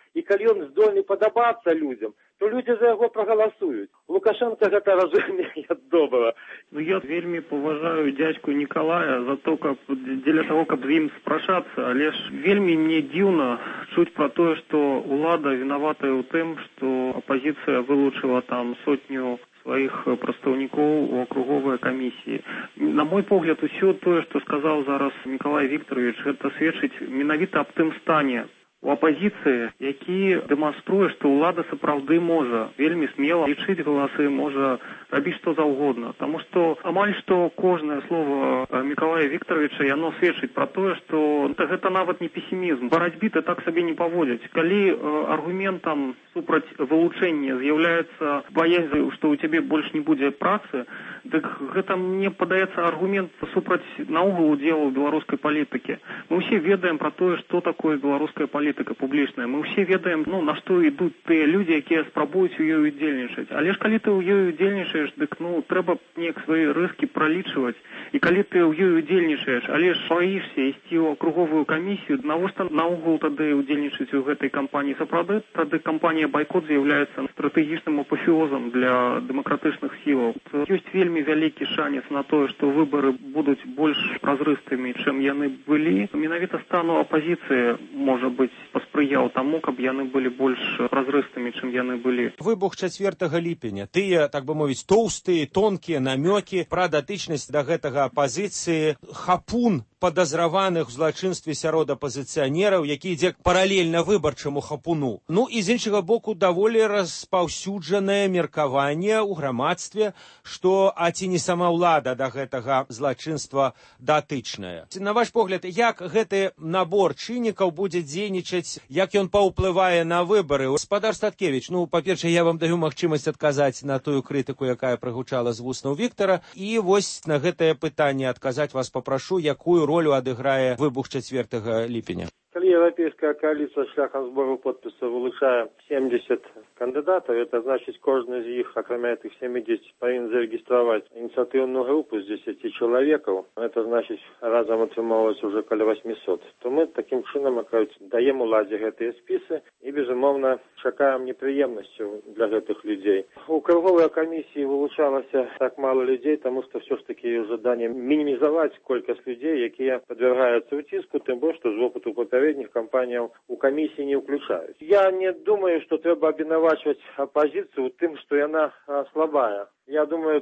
і калі ён здольны падабацца людзям, то людзі за яго прагаласуюць. Лукашенко гэта разумее добра. Ну, я вельмі паважаю дядьку Николая за то, каб дзеля того, каб з ім спрашацца, але ж вельмі мне дзіўна чуць пра тое, што ўлада вінаватая ў тым, што апазіцыя вылучыла там сотню сваіх прадстаўнікоў у акруговай камісіі. На мой погляд, усё тое, што сказаў зараз Миколай Викторович, гэта сведчыць менавіта аб тым стане у апазіцыі, які дэманструе, што ўлада сапраўды можа вельмі смела лічыць галасы, можа рабіць што заўгодна. Таму што амаль што кожнае слово Миколая Викторовича, яно сведчыць пра тое, што гэта нават не песімізм. Барацьбіты так сабе не паводзяць. Калі аргументам супраць вылучэння з'яўляецца баязь, што ў цябе больш не будзе працы, дык гэта, мне падаецца, аргумент супраць наогул удзелу беларускай палітыкі. Мы ўсе ведаем пра тое, што такое беларуская палітыка публічная. Мы ўсе ведаем, ну, на што ідуць тыя людзі, якія спрабуюць у ёй удзельнічаць. Але ж калі ты ў ёй удзельнічаеш, дык, ну, трэба неяк свае рыскі пралічваць. І калі ты ў ёй удзельнічаеш, але ж баішся ісці ў акруговую камісію, навошта наогул тады удзельнічаць у гэтай кампаніі? Сапраўды, тады кампанія байкот з'яўляецца стратэгічным апафеозам для дэмакратычных сілаў. Ёсць вельмі вялікі шанец на тое, што выбары будуць больш празрыстымі, чым яны былі. Менавіта стану апазіцыі, можа быць, паспрыяў таму, каб яны былі больш празрыстымі, чым яны былі. Выбух чацвёртага ліпеня. Тыя, так бы мовіць, тоўстыя, тонкія намёкі пра датычнасць да гэтага апазіцыі, хапун падазраваных у злачынстве сярод апазіцыянераў, які ідзе паралельна выбарчаму хапуну. Ну і з іншага боку, даволі распаўсюджанае меркаванне ў грамадстве, што а ці не сама ўлада да гэтага злачынства датычная. На ваш погляд, як гэты набор чыннікаў будзе дзейнічаць, як ён паўплывае на выбары? Гаспадар Статкевич, ну, па-першае, я вам даю магчымасць адказаць на тую крытыку, якая прагучала з вуснаў Віктара, і вось на гэтае пытанне адказаць вас папрашу, якую ролю адыграе выбух чацвёртага ліпеня. Калі еўрапейская коалиция шляхом сбору подписов вылучае семьдесят кандидатов, это значит, каждый из них, окромя этих семидесяти, повинен зарегистрировать инициативную группу с десяти человеков. Это значит, разом отрымалось уже около восьмисот. То мы таким чином даем уладе гэтые списы и, безумовно, чакаем неприемностью для этих людей. У круговой комиссии вылучалось так мало людей, потому что все ж таки задание минимизовать колькость людей, которые подвергаются утиску, тем более, что с опыту попередних кампаний у комиссии не включают. Я не думаю, что треба обвинувачивать оппозицию тем, что она слабая. Я думаю,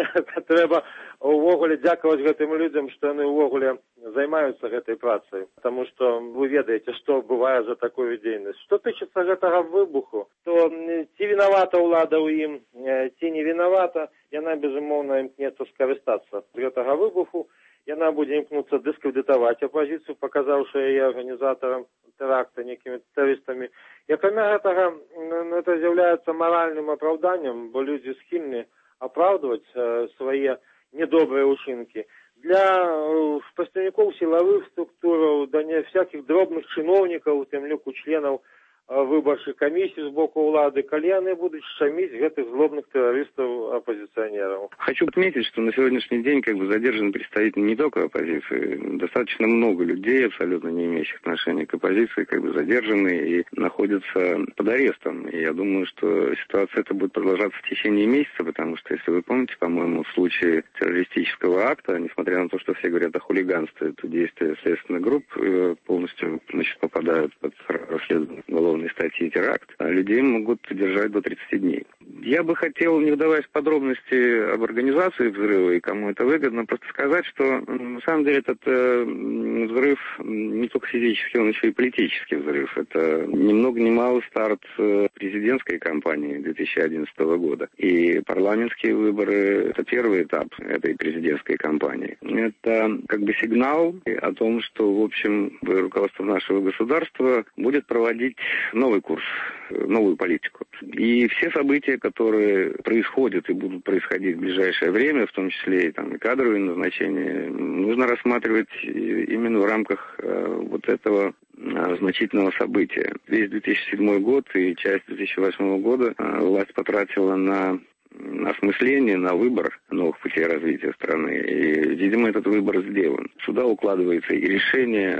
треба увогуле дзякаваць гэтым людям, что они увогуле займаются этой працей, потому что вы ведаете, что бывает за такую деятельность. Что тычется гэтага выбуху, то ці виновата ўлада ў ім, ці не виновата, яна, безумоўна, імкнецца скарыстацца з гэтага выбуху. Яна будзе імкнуцца дыскрэдытаваць апозіцыю, паказаўшы яе арганізатарам тэракта некімі тэрарыстамі. І акрамя гэтага, это з'яўляецца маральным апраўданнем, бо людзі схільны апраўдваць свае недобрыя ўчынкі. Для прадстаўнікоў сілавых структураў, да не всякіх дробных чыноўнікаў, у тым ліку членаў выбарчых комиссий с боку улады, калі яны будут шамить гэтых злобных террористов-оппозиционеров. Хочу отметить, что на сегодняшний день как бы задержан представитель не только оппозиции. Достаточно много людей, абсолютно не имеющих отношения к оппозиции, как бы задержаны и находятся под арестом. И я думаю, что ситуация эта будет продолжаться в течение месяца, потому что, если вы помните, по-моему, в случае террористического акта, несмотря на то, что все говорят о хулиганстве, то действия следственных групп полностью, значит, попадают под расследование уголовной статьи теракт, а людей могут держать до тридцати дней. Я бы хотел, не вдаваясь в подробности об организации взрыва и кому это выгодно, просто сказать, что на самом деле этот э, взрыв не только физический, он еще и политический взрыв. Это ни много ни мало старт э, президентской кампании две тысячи одиннадцатого года. И парламентские выборы – это первый этап этой президентской кампании. Это как бы сигнал о том, что, в общем, руководство нашего государства будет проводить новый курс, новую политику. И все события, которые происходят и будут происходить в ближайшее время, в том числе и, там, и кадровые назначения, нужно рассматривать именно в рамках э, вот этого э, значительного события. Весь две тысячи седьмой год и часть две тысячи восьмого года э, власть потратила на осмысление, на выбор новых путей развития страны. И, видимо, этот выбор сделан. Сюда укладывается и решение о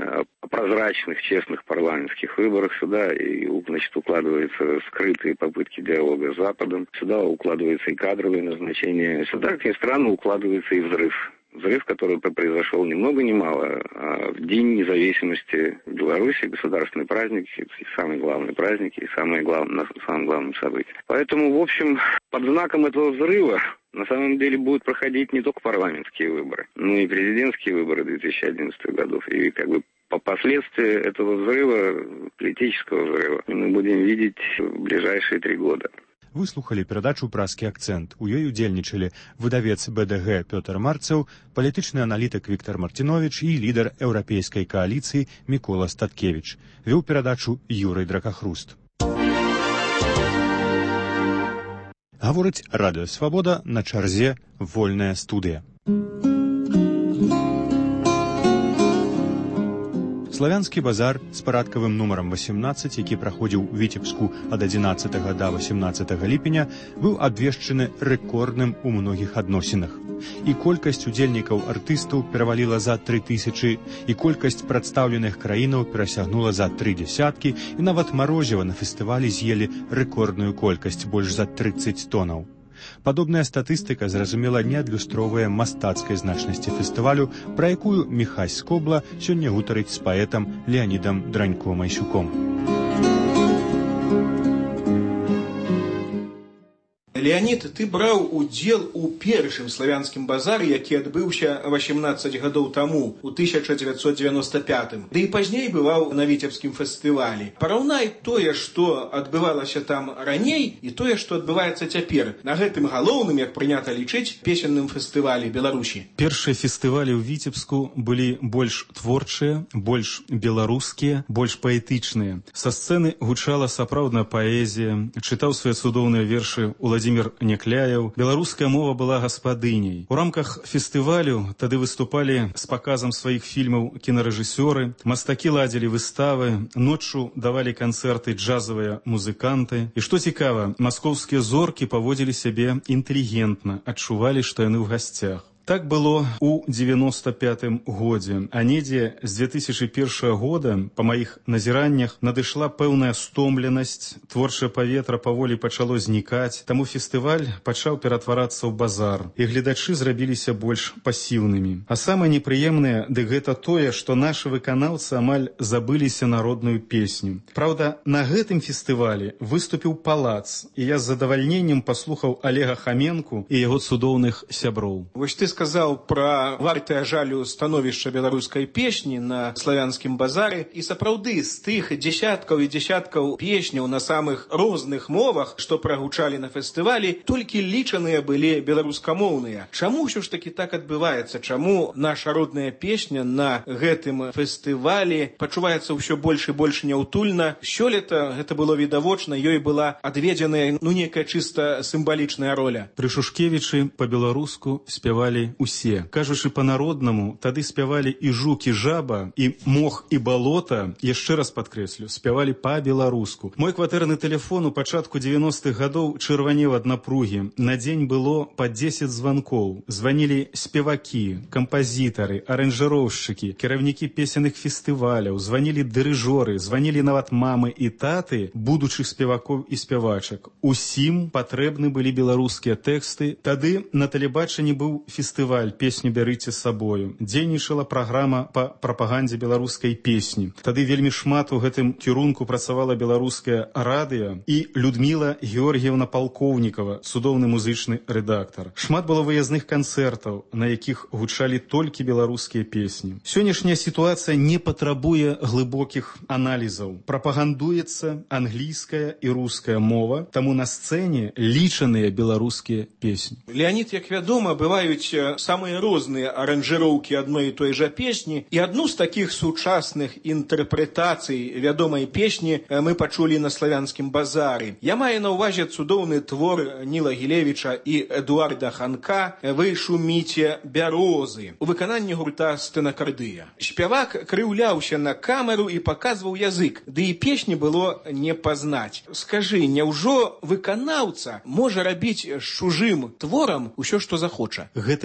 прозрачных, честных парламентских выборах. Сюда, и, значит, укладываются скрытые попытки диалога с Западом, сюда укладывается и кадровые назначения, сюда, как ни странно, укладывается и взрыв. Взрыв, который произошел ни много ни мало, а в День независимости Беларуси, государственный праздник, и самый главный праздник, и самое главное, самое главное событие. Поэтому, в общем, под знаком этого взрыва на самом деле будут проходить не только парламентские выборы, но и президентские выборы две тысячи одиннадцатого годов. И как бы по последствию этого взрыва, политического взрыва, мы будем видеть в ближайшие три года. Вы слухали перадачу «Праскі акцэнт». У ёй удзельнічалі выдавец бэ дэ гэ Пётр Марцаў, палітычны аналітык Віктор Мартинович і лідар еўрапейскай кааліцыі Мікола Статкевіч. Вёў перадачу Юрый Дракахруст. Гаворыць Радыё Свабода, на чарзе вольная студыя. Славянскі базар з парадкавым нумарам васемнаццаць, які праходзіў у Віцебску ад адзінаццатага да васемнаццатага ліпеня, быў абвешчаны рэкордным у многіх адносінах. І колькасць удзельнікаў артыстаў пераваліла за тры тысячы, і колькасць прадстаўленых краінаў перасягнула за тры дзясяткі, і нават марозіва на фестывалі з'елі рэкордную колькасць, больш за трыццаць тонаў. Падобная статыстыка, зразумела, не адлюстроўвае мастацкай значнасці фестывалю, пра якую Міхась Скобла сёння гутарыць з паэтам Леанідам Дранько-Майсюком. Леонид, ты браў удзел у першым славянскім базары, які адбыўся васемнаццаць гадоў таму, у тысяча дзевяцьсот девяносто пятым. Ды і пазней бываў на Віцебскім фестывалі. Параўнай тое, што адбывалася там раней, і тое, што адбываецца цяпер, на гэтым галоўным, як прынята лічыць, песенным фестывалі Беларусі. Першыя фестывалі ў Віцебску былі больш творчыя, больш беларускія, больш паэтычныя. Са сцэны гучала сапраўдная паэзія, чытаў свае цудоўныя вершы Уладзімір Някляеў. Беларуская мова была гаспадыняй. У рамках фестывалю тады выступалі з паказам сваіх фільмаў кінарэжысёры, мастакі ладзілі выставы, ноччу давалі канцэрты джазавыя музыканты. І што цікава, маскоўскія зоркі паводзілі сябе інтэлігентна, адчувалі, што яны ў гасцях. Так было у девяносто пятым годзе, а недзе з две тысячи першага года, па маіх назіраннях, надышла пэўная стомленасць, творчае паветра паволі пачало знікаць, таму фестываль пачаў ператварацца ў базар, і гледачы зрабіліся больш пасіўнымі. А самае непрыемнае, дык гэта тое, што нашы выканаўцы амаль забыліся народную песню. Праўда, на гэтым фестывалі выступіў Палац, і я з задавальненнем паслухаў Олега Хаменку і яго цудоўных сяброў. Вось ты сказаў пра вартае жалю становішча беларускай песні на славянскім базары, і сапраўды з тых дзесяткаў і дзесяткаў песняў на самых розных мовах, што прагучалі на фестывалі, толькі лічаныя былі беларускамоўныя. Чаму ўсё ж такі так адбываецца? Чаму наша родная песня на гэтым фестывалі пачуваецца ўсё больш і больш няўтульна? Сёлета гэта было відавочна, ёй была адведзеная ну некая чыста сімвалічная роля. Пры Шушкевічы па-беларуску спявалі усе. Кажучы па-народнаму, тады спявалі і жук, і жаба, і мох, і балота, яшчэ раз падкрэслю, спявалі па-беларуску. Мой кватэрны тэлефон у пачатку девяностых гадоў чырванеў ад напругі. На дзень было па дзесяць званкоў. Званілі спевакі, кампазітары, аранжыроўшчыкі, кіраўнікі песенных фестываляў, званілі дырыжоры, званілі нават мамы і таты будучых спевакоў і спявачак. Усім патрэбны былі беларускія тэксты. Тады на тэлебачанні быў фестываль «Песню бярыце з сабою». Дзейнічала праграма па прапагандзе беларускай песні. Тады вельмі шмат у гэтым кірунку працавала беларускае радыё і Людміла Георгіевна Палкоўнікава, цудоўны музычны рэдактар. Шмат было выязных канцэртаў, на якіх гучалі толькі беларускія песні. Сённяшняя сітуацыя не патрабуе глыбокіх аналізаў. Прапагандуецца англійская і руская мова, таму на сцэне лічаныя беларускія песні. Леонид, як вядома, бываюць самыя розныя аранжыроўкі адной і той жа песні, і адну з такіх сучасных інтэрпрэтацый вядомай песні мы пачулі на славянскім базары. Я маю на ўвазе цудоўны твор Ніла Гілевіча і Эдуарда Ханка «Вы шуміце бярозы» у выкананні гурта «Стэнакардыя». Спявак крыўляўся на камеру і паказваў язык, ды і песні было не пазнаць. Скажы, няўжо выканаўца можа рабіць з чужым творам усё, што захоча? Гэтым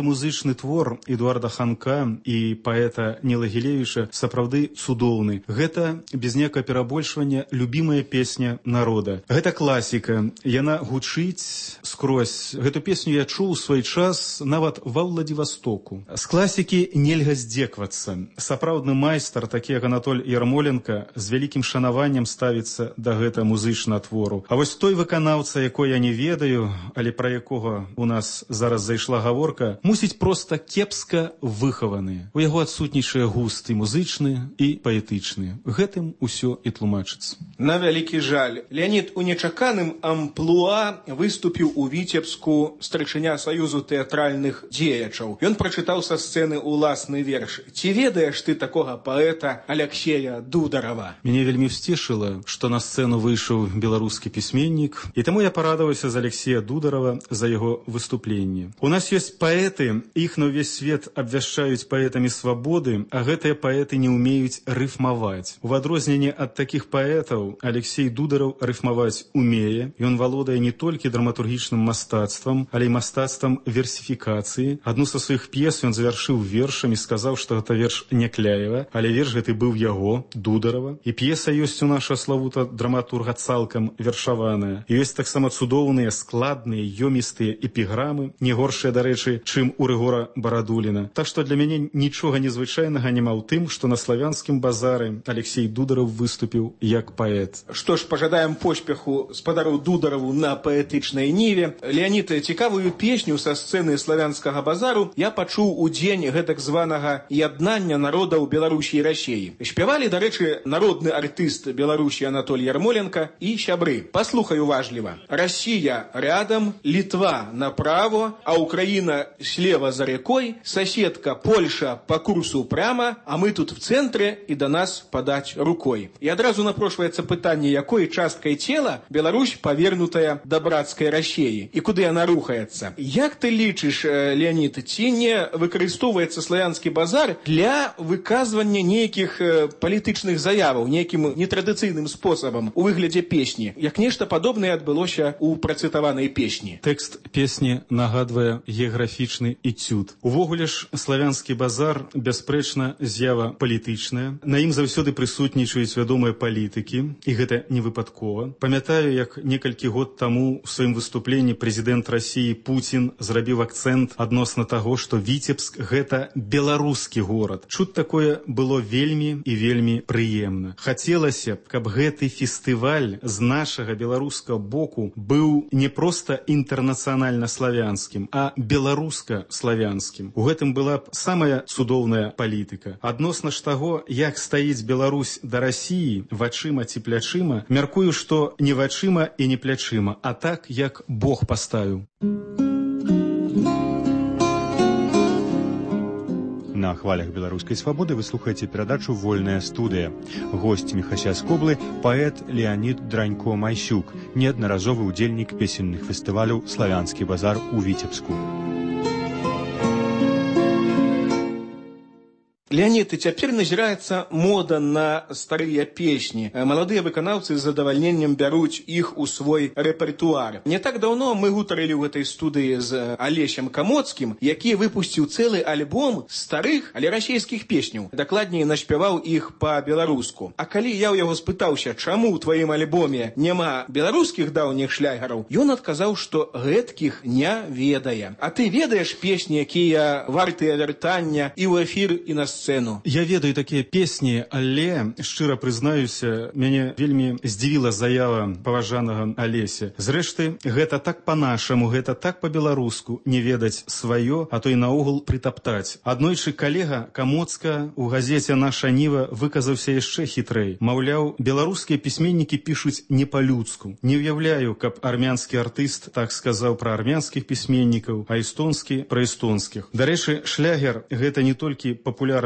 музычны твор Эдуарда Ханка і паэта Ніла Гілевіча сапраўды цудоўны. Гэта, без некага перабольшвання, любімая песня народа. Гэта класіка. Яна гучыць скрозь. Гэту песню я чуў у свой час нават ва Владивостоку. З класікі нельга здзеквацца. Сапраўдны майстар, такі як Анатоль Ярмоленко, з вялікім шанаваннем ставіцца да гэта музычнага твору. А вось той выканаўца, якой я не ведаю, але пра якога у нас зараз зайшла гаворка, мусіць проста кепска выхаваны. У яго адсутнічае густ і музычны, і паэтычны. Гэтым усё і тлумачыцца. На вялікі жаль, Леонид у нечаканым амплуа выступіў у Віцебску старшыня Саюзу тэатральных дзеячаў. Ён прачытаў са сцэны ўласны верш. Ці ведаеш ты такога паэта Алексея Дударова? Мяне вельмі ўсцешыла, што на сцэну выйшаў беларускі пісьменнік, і таму я парадаваўся за Алексея Дударова за яго выступленне. У нас ёсць паэты, іх на ўвесь свет абвяшчаюць паэтамі свабоды, а гэтыя паэты не ўмеюць рыфмаваць. У адрозненне ад такіх паэтаў Алексей Дударов рыфмаваць умее. Ён валодае не толькі драматургічным мастацтвам, але і мастацтвам версіфікацыі. Адну са сваіх п'ес ён завяршыў вершам і сказаў, што гэта верш Някляева, але верш гэты быў яго, Дударова. І п'еса ёсць у наша славута драматурга цалкам вершаваная. І ёсць таксама цудоўныя, складныя, ёмістыя эпіграмы, не горшыя, дарэчы, чым у Рыгора Барадуліна. Так што для мяне нічога незвычайнага няма ў тым, што на славянскім базары Алексей Дударов выступіў як паэт. Што ж, пажадаем поспеху спадару Дударову на паэтычнай ніве. Леонид, цікавую песню са сцэны славянскага базару я пачуў у дзень гэтак званага яднання народаў Беларусі і Расіі. Спявалі, дарэчы, народны артыст Беларусі Анатоль Ярмоленко і сябры. Паслухай уважліва. Россия рядом, Литва направо, а Украина слева за рекой, соседка Польша по курсу прямо, а мы тут в центре и до нас подать рукой. И одразу напрошваецца пытанне, якой часткой тела Беларусь повернутая до братской России и куды она рухаецца. Як ты лічыш, Леонид, ці не выкарыстоўваецца славянскі базар для выказвання нейкіх палітычных заяваў, нейкім нетрадыцыйным спосабам у выглядзе песні, як нешта падобнае адбылося у працытаванай песні? Тэкст песні нагадвае геаграфічны эцюд. Увогуле ж славянскі базар бясспрэчна з'ява палітычная. На ім заўсёды прысутнічаюць вядомыя палітыкі, і гэта не выпадкова. Памятаю, як некалькі год таму у сваім выступленні прэзідэнт Расіі Пуцін зрабіў акцэнт адносна таго, што Віцебск – гэта беларускі горад. Чуць такое было вельмі і вельмі прыемна. Хацелася б, каб гэты фестываль з нашага беларускага боку быў не проста інтэрнацыянальна-славянскім, а беларуска-славянскім. У гэтым была б самая цудоўная палітыка. Адносна ж таго, як стаіць Беларусь да Расіі, вачыма ці плячыма, мяркую, што не вачыма і не плячыма, а так, як Бог паставіў. На хвалях беларускай свабоды вы слухаеце перадачу «Вольная студыя». Госць Міхася Скоблы – паэт Леонид Дранько-Майсюк, неаднаразовы ўдзельнік песенных фестываляў «Славянскі базар» у Віцебску. Леонид, і цяпер назіраецца мода на старыя песні. Маладыя выканаўцы з задавальненнем бяруць іх у свой рэпертуар. Не так даўно мы гутарылі ў гэтай студыі з Алесем Камоцкім, які выпусціў цэлы альбом старых, але расійскіх песняў. Дакладней, наспяваў іх па-беларуску. А калі я ў яго спытаўся, чаму ў тваім альбоме няма беларускіх даўніх шлягераў, ён адказаў, што гэткіх не ведае. А ты ведаеш песні, якія вартыя вяртання і ў эфір, і на сцэну? Я ведаю такія песні, але, шчыра прызнаюся, мяне вельмі здзівіла заява паважанага Алеся. Зрэшты, гэта так па-нашаму, гэта так па-беларуску, не ведаць сваё, а то і наогул прытаптаць. Аднойчы калега Камоцка у газеце «Наша Ніва» выказаўся яшчэ хітрэй. Маўляў, беларускія пісьменнікі пішуць не па-людску. Не ўяўляю, каб армянскі артыст так сказаў пра армянскіх пісьменнікаў, а эстонскі пра эстонскіх. Дарэчы, шлягер – гэта не толькі папулярны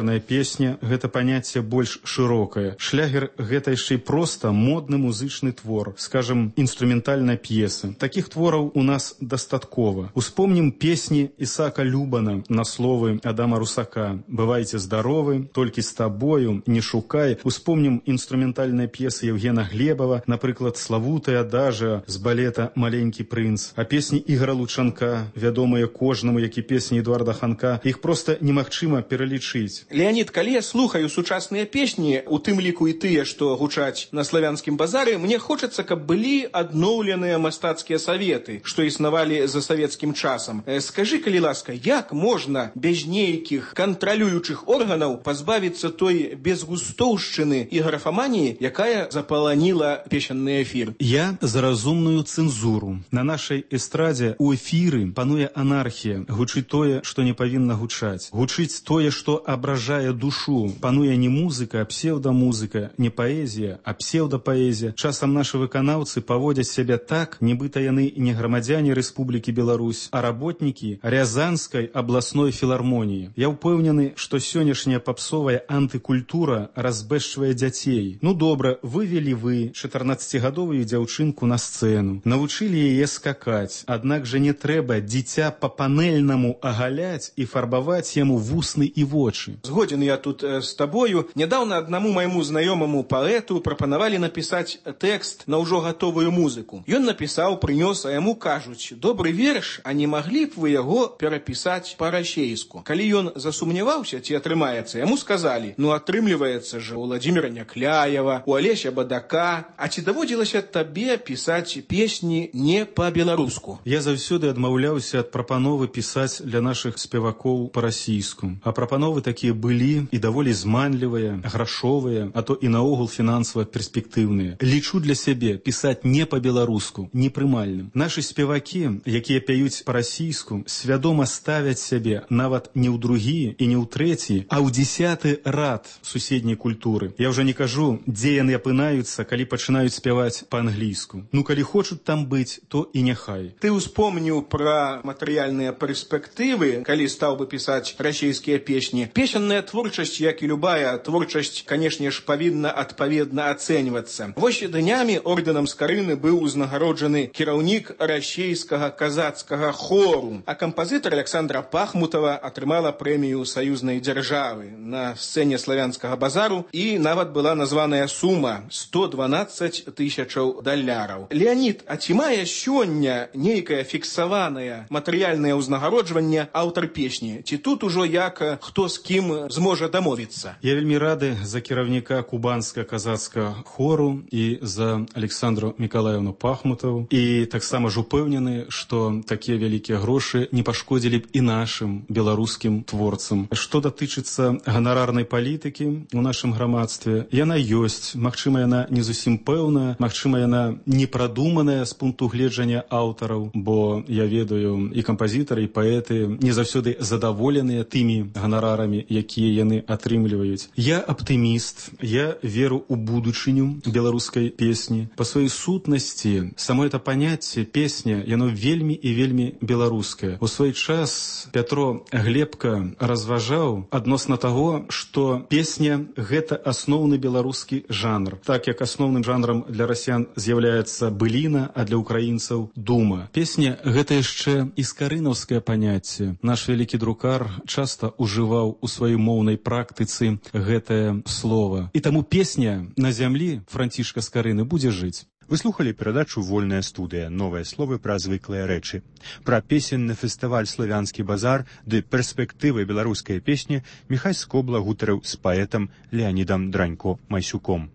папулярная песня гэта паняцце больш шырокае. Шлягер гэта яшчэ і проста модны музычны твор, скажем, інструментальная п'еса. Такіх твораў у нас дастаткова. Успомнім песні Ісаака Любана на словы Адама Русака «Бывайце здаровы», «Толькі з табою», «Не шукай». Успомнім інструментальныя п'есы Евгена Глебова, напрыклад, «Славутая адажа» з балета «Маленькі прынц», а песні Ігора Лучанка, вядомыя кожнаму, як і песні Эдуарда Ханка, іх проста немагчыма пералічыць. Леонид, калі я слухаю сучасныя песні, у тым ліку і тыя, што гучаць на славянскім базары, мне хочацца, каб былі адноўленыя мастацкія саветы, што існавалі за савецкім часам. Скажы, калі ласка, як можна без нейкіх кантралюючых органаў пазбавіцца той безгустоўшчыны і графаманіі, якая запаланіла песенны эфір? Я за разумную цэнзуру. На нашай эстрадзе у эфіры пануе анархія. Гучыць тое, што не павінна гучаць. Гучыць тое, што абражае душу. Пануе не музыка, а псевдамузыка, не паэзія, а псевдапаэзія. Часам нашы выканаўцы паводзяць сябе так, нібыта яны не грамадзяне Рэспублікі Беларусь, а работнікі Рязанскай абласной філармоніі. Я ўпэўнены, што сённяшняя папсовая антыкультура разбэшчвае дзяцей. Ну добра, вывелі вы чатырнаццацігадовую дзяўчынку на сцэну, навучылі яе скакаць, аднак жа не трэба дзіця па-панельнаму агаляць і фарбаваць яму вусны і вочы. Згоден я тут э, з табою. Нядаўна аднаму майму знаёмаму паэту прапанавалі напісаць тэкст на ўжо гатовую музыку. Ён напісаў, прынёс, а яму кажуць: добры верш, а не маглі б вы яго перапісаць па-расейску? Калі ён засумняваўся, ці атрымаецца, яму сказалі: ну атрымліваецца ж у Владзіміра Някляева, у Алеся Бадака, а ці даводзілася табе пісаць песні не па-беларуску? Я заўсёды адмаўляўся ад прапановы пісаць для нашых спевакоў па-расійску. А прапановы такія былі і даволі зманлівыя, грашовыя, а то і наогул фінансава перспектыўныя. Лічу для сябе пісаць не па-беларуску непрымальным. Нашы спевакі, якія пяюць па-расійску, свядома ставяць сябе нават не ў другі і не ў трэці, а ў дзесяты рад суседняй культуры. Я ўжо не кажу, дзе яны апынаюцца, калі пачынаюць спяваць па-англійску. Ну, калі хочуць там быць, то і няхай. Ты успомніў пра матэрыяльныя перспектывы, калі стаў бы пісаць расійскія песні. Песенная творчасць, як і любая творчасць, канешне ж, павінна адпаведна ацэньвацца. Вось днямі ордэнам Скарыны быў узнагароджаны кіраўнік расійскага казацкага хору, а кампазітар Александра Пахмутова атрымала прэмію саюзнай дзяржавы на сцэне славянскага базару, і нават была названая сума сто дванаццаць тысячаў даляраў. Леонид, а ці мае сёння нейкае фіксаванае матэрыяльнае ўзнагароджванне аўтар песні? Ці тут ужо як хто з кім зможа дамовіцца? Я вельмі рады за кіраўніка кубанска казацкага хору і за Александру Миколаевну Пахмутову, і таксама ж упэўнены, што такія вялікія грошы не пашкодзілі б і нашым беларускім творцам. Што датычыцца ганарарнай палітыкі ў нашым грамадстве, яна ёсць. Магчыма, яна не зусім пэўная, магчыма, яна не прадуманая з пункту гледжання аўтараў, бо я ведаю, і кампазітары, і паэты не заўсёды задаволеныя тымі ганарарамі, якія яны атрымліваюць. Я аптыміст, я веру ў будучыню беларускай песні. Па сваёй сутнасці, само это паняцце песня, яно вельмі і вельмі беларускае. У свой час Пятро Глебка разважаў адносна таго, што песня — гэта асноўны беларускі жанр. Так як асноўным жанрам для расян з'яўляецца быліна, а для украінцаў — дума. Песня — гэта яшчэ і скарынаўскае паняцце. Наш вялікі друкар часта ўжываў у сваёй моўнай практыцы гэтае слова. І таму песня на зямлі Францішка Скарыны будзе жыць. Вы слухали перадачу «Вольная студыя. Новыя словы пра звыклыя рэчы». Пра песенны фестываль «Славянскі базар» ды перспектывы беларускай песні Міхась Скобла гутарыў з паэтам Леонідам Дранько-Майсюком.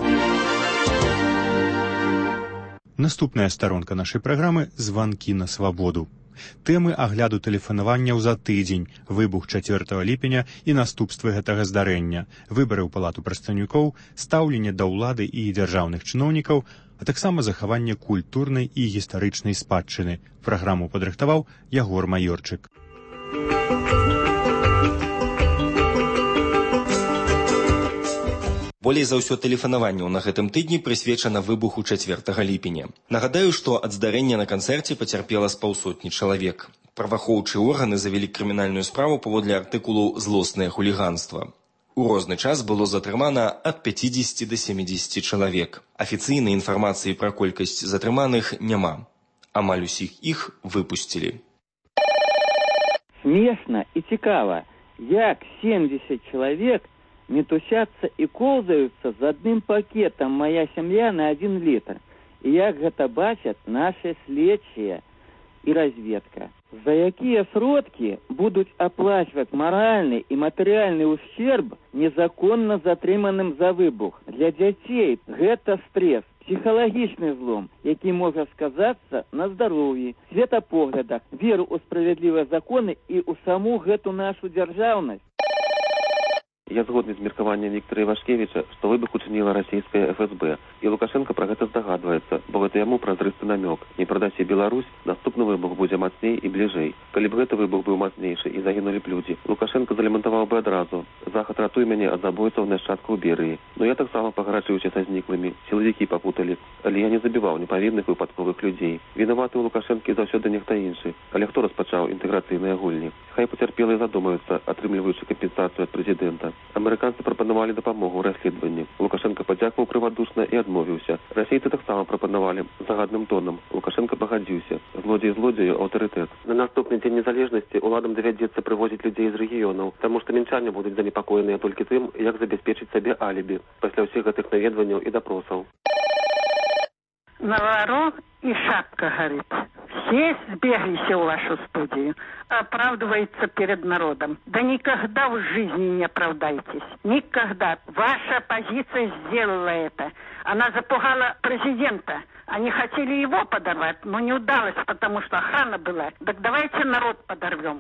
Наступная старонка нашай праграмы – «Званкі на свабоду». Тэмы агляду тэлефанаванняў за тыдзень, выбух чацвёртага ліпеня і наступствы гэтага здарэння, выбары ў палату прадстаўнікоў, стаўленне да ўлады і дзяржаўных чыноўнікаў, а таксама захаванне культурнай і гістарычнай спадчыны. Праграму падрыхтаваў Ягор Маёрчык. Болей за ўсё тэлефанаванняў на гэтым тыдні прысвечана выбуху чацвёртага ліпеня. Нагадаю, што ад здарэння на канцэрце пацярпела з паўсотні чалавек. Праваахоўчыя органы завялі крымінальную справу паводле артыкулу «Злоснае хуліганства». У розны час было затрымана ад пяцідзесяці да сямідзесяці чалавек. Афіцыйнай інфармацыі пра колькасць затрыманых няма. Амаль усіх іх выпусцілі. Смешна і цікава, як семьдесят чалавек мітусяцца і колзаюцца з адным пакетам «Моя сям'я» на один літр. І як гэта бачаць наши следчыя і разведка. За якія сродкі будуць аплачваць маральны і матэрыяльны ущерб незаконна затрыманым за выбух. Для дзяцей гэта стресс, псіхалагічны злом, які можа сказацца на здароўі, светапоглядах, веру ў справядлівыя законы і ў саму гэту нашу дзяржаўнасць. Я згодны з меркаваннем Віктора Івашкевіча, што выбух учыніла расійская эф эс бэ. І Лукашенко пра гэта здагадваецца, бо гэта яму празрысты намёк. Не прадасе Беларусь, наступны выбух будзе мацней і бліжэй. Калі б гэты выбух быў мацнейшы і загінулі б людзі, Лукашенко залемантаваў бы адразу: «Захад, ратуй мяне ад забойцаў нашчадкаў Берыі». Но я таксама пагарачыўся са зніклымі, сілавікі папуталі. Але я не забіваў непавінных выпадковых людзей. Вінаваты ў Лукашэнкі заўсёды нехта іншы. Але хто распачаў інтэграцыйныя гульні? Хай пацярпелыя задумаюцца, атрымліваючы кампенсацыю ад прэзідэнта. Амерыканцы прапанавалі дапамогу ў расследаванні. Лукашенко падзякваў крывадушна і адмовіўся. Расейцы таксама прапанавалі загадным тонам. Лукашенко пагадзіўся. Злодзей злодзею аўтарытэт. На наступны дзень незалежнасці уладам давядзецца прывозіць людзей з рэгіёнаў, таму што мінчане будуць занепакоеныя толькі тым, як забяспечыць сабе алібі пасля ўсіх гэтых наведванняў і допросаў. Наворот и шапка горит. Все сбеглись в вашу студию. Оправдывается перед народом. Да никогда в жизни не оправдайтесь. Никогда. Ваша оппозиция сделала это. Она запугала президента. Они хотели его подорвать, но не удалось, потому что охрана была. Так давайте народ подорвем.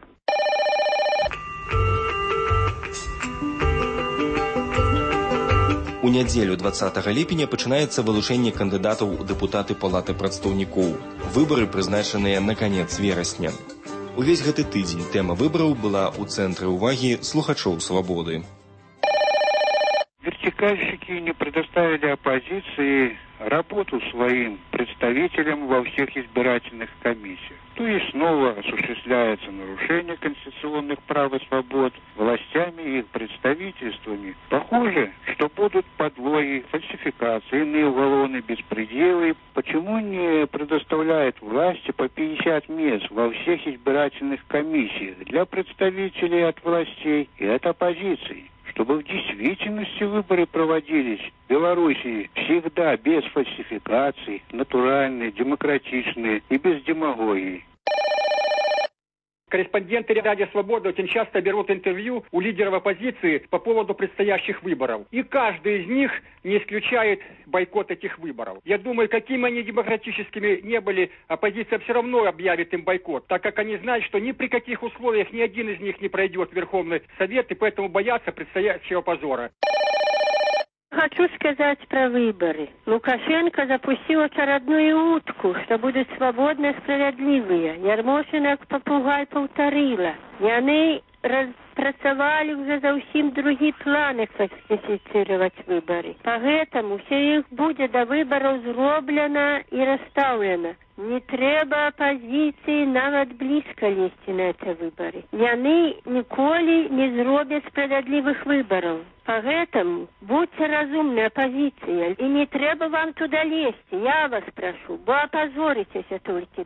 У нядзелю дваццатага ліпеня пачынаецца вылучэнне кандыдатаў у дэпутаты палаты прадстаўнікоў. Выбары прызначаныя на канец верасня. Увесь гэты тыдзень тэма выбараў была ў цэнтры ўвагі слухачоў «Свабоды». Вертикальщики не предоставили оппозиции работу своим представителям во всех избирательных комиссиях. То есть снова осуществляется нарушение конституционных прав и свобод властями и их представительствами. Похоже, что будут подлоги, фальсификации, иные уголовные беспределы. Почему не предоставляют власти по пятьдесят мест во всех избирательных комиссиях для представителей от властей и от оппозиции? Чтобы в действительности выборы проводились в Беларуси всегда без фальсификаций, натуральные, демократичные и без демагогии. Корреспонденты Радио Свобода очень часто берут интервью у лидеров оппозиции по поводу предстоящих выборов. И каждый из них не исключает бойкот этих выборов. Я думаю, какими они демократическими не были, оппозиция все равно объявит им бойкот, так как они знают, что ни при каких условиях ни один из них не пройдет в Верховный Совет, и поэтому боятся предстоящего позора. Хочу сказать про выборы. Лукашенко запустил очередную утку, что будут свободно справедливые. Ярмошина как попугай повторила. И они распрацовали уже совсем другие планы фальсифицировать выборы. Поэтому все их будет до выборов сделано и расставлено. Не треба оппозиции навіть близко лезть на эти выборы. И они николи не сделают справедливых выборов. Поэтому будьте разумны, оппозиция, и не треба вам туда лезть. Я вас прошу, бо опозоритесь только.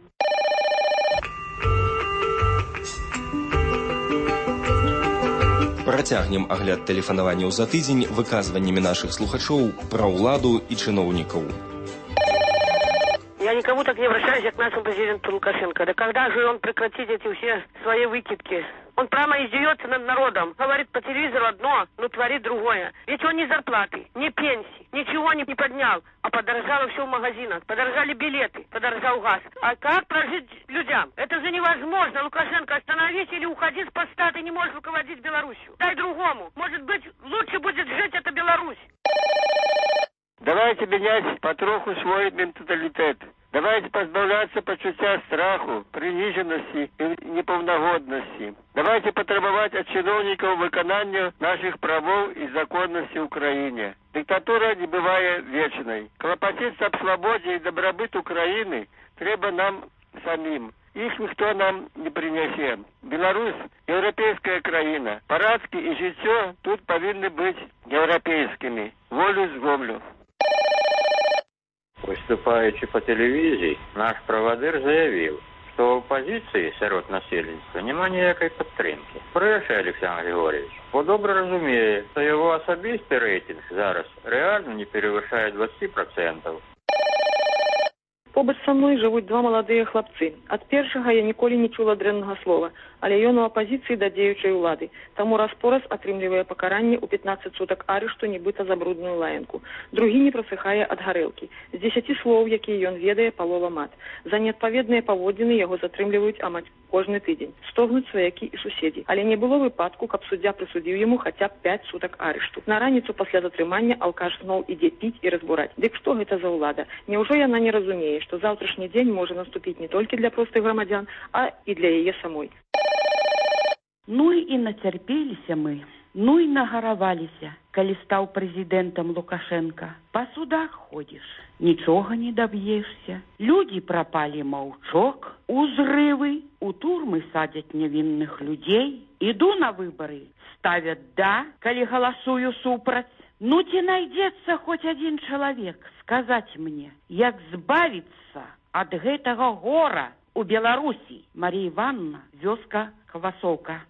Працягнем агляд тэлефанаванняў за тыдзень выказваннямі нашых слухачоў пра ўладу і чыноўнікаў. Я никому так не обращаюсь, как к нашему президенту Лукашенко. Да когда же он прекратит эти все свои выкидки? Он прямо издевается над народом. Говорит по телевизору одно, но творит другое. Ведь он ни зарплаты, ни пенсии, ничего не поднял. А подорожало все в магазинах. Подорожали билеты, подорожал газ. А как прожить людям? Это же невозможно. Лукашенко, остановись или уходи с поста. Ты не можешь руководить Беларусью. Дай другому. Может быть, лучше будет жить эта Беларусь. Давайте менять потроху свой менталитет. Давайте позбавляться почуття страху, приниженности и неполногодности. Давайте потребовать от чиновников виконання наших правов и законности в Украине. Диктатура не бывает вечной. Клопотиться об свободе и добробыт Украины треба нам самим. их никто нам не принесе. Беларусь – европейская краина. Парадки и житё тут повинны быть европейскими. Волю з волю. Выступаючи по телевизии, наш правадыр заявил, что в оппозиции сярод насельніцтва няма ніякай падтрымкі. Брэша Александр Григорьевич, бо добра разумее, што яго асабісты рэйтынг зараз рэальна не перавышае двадцать процентов. Побач са мной жывуць два маладыя хлапцы. Ад першага я ніколі не чула дрэннага слова, але ён у апазіцыі да дзеючай улады. Таму раз-пораз атрымлівае пакаранне ў пятнадцать сутак арышту нібыта за брудную лаянку. Другі не прасыхае ад гарэлкі. З дзесяці слоў, якія ён ведае, палова мат. За неадпаведныя паводзіны яго затрымліваюць амаль кожны тыдзень. Стогнуць сваякі і суседзі. Але не было выпадку, каб суддзя прысудзіў яму хаця б пяць сутак арышту. На раніцу пасля затрымання алкаш зноў ідзе піць і разбураць. Дык што гэта за ўлада? Няўжо яна не разумее, што заўтрашні дзень можа наступіць не толькі для простых грамадзян, а і для яе самой. Ну і нацярпеліся мы, ну і нагараваліся, калі стаў прэзідэнтам Лукашенка. Па судах ходзіш, нічога не даб'ешся. Людзі прапалі маўчок, узрывы, у турмы садзяць нявінных людзей. Іду на выбары, ставят «да», калі галасую супраць. Ну ці найдзецца хоць адзін чалавек сказаць мне, як збавіцца ад гэтага гора у Беларусі. Марія Івановна, вёска Квасоўка.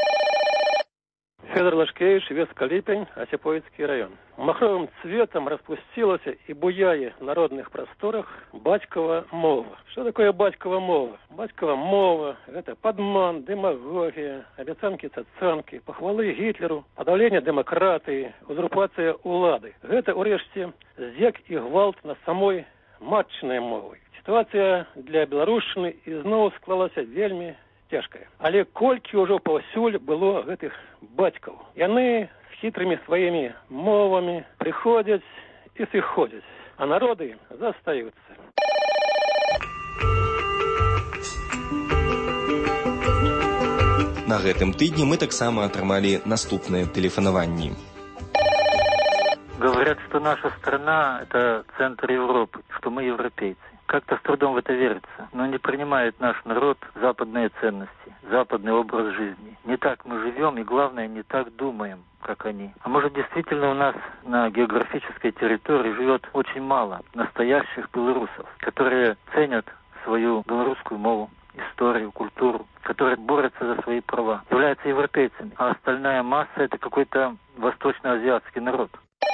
Федор Лашкевич, Веска-Липень, Осиповицкий район. Махровым цветом распустилась и буяе в народных просторах батькова мова. Что такое батькова мова? Батькова мова – это подман, демагогия, обяцанки-цацанки, похвалы Гитлеру, подавление демократии, узурпация улады. Это, урэшце, здзек и гвалт над самой матчынай мовой. Ситуация для беларушчыны ізноў склалася вельмі цяжкая. Але колькі ўжо паўсюль было гэтых бацькаў. Яны з хітрымі сваімі мовамі прыходзяць і сыходзяць, а народы застаюцца. На гэтым тыдні мы таксама атрымалі наступныя тэлефанаванні. Говорят, что наша страна – это центр Европы, что мы европейцы. Как-то с трудом в это верится, но не принимает наш народ западные ценности, западный образ жизни. Не так мы живем и, главное, не так думаем, как они. А может, действительно у нас на географической территории живет очень мало настоящих белорусов, которые ценят свою белорусскую мову, историю, культуру, которые борются за свои права, являются европейцами, а остальная масса – это какой-то восточно-азиатский народ.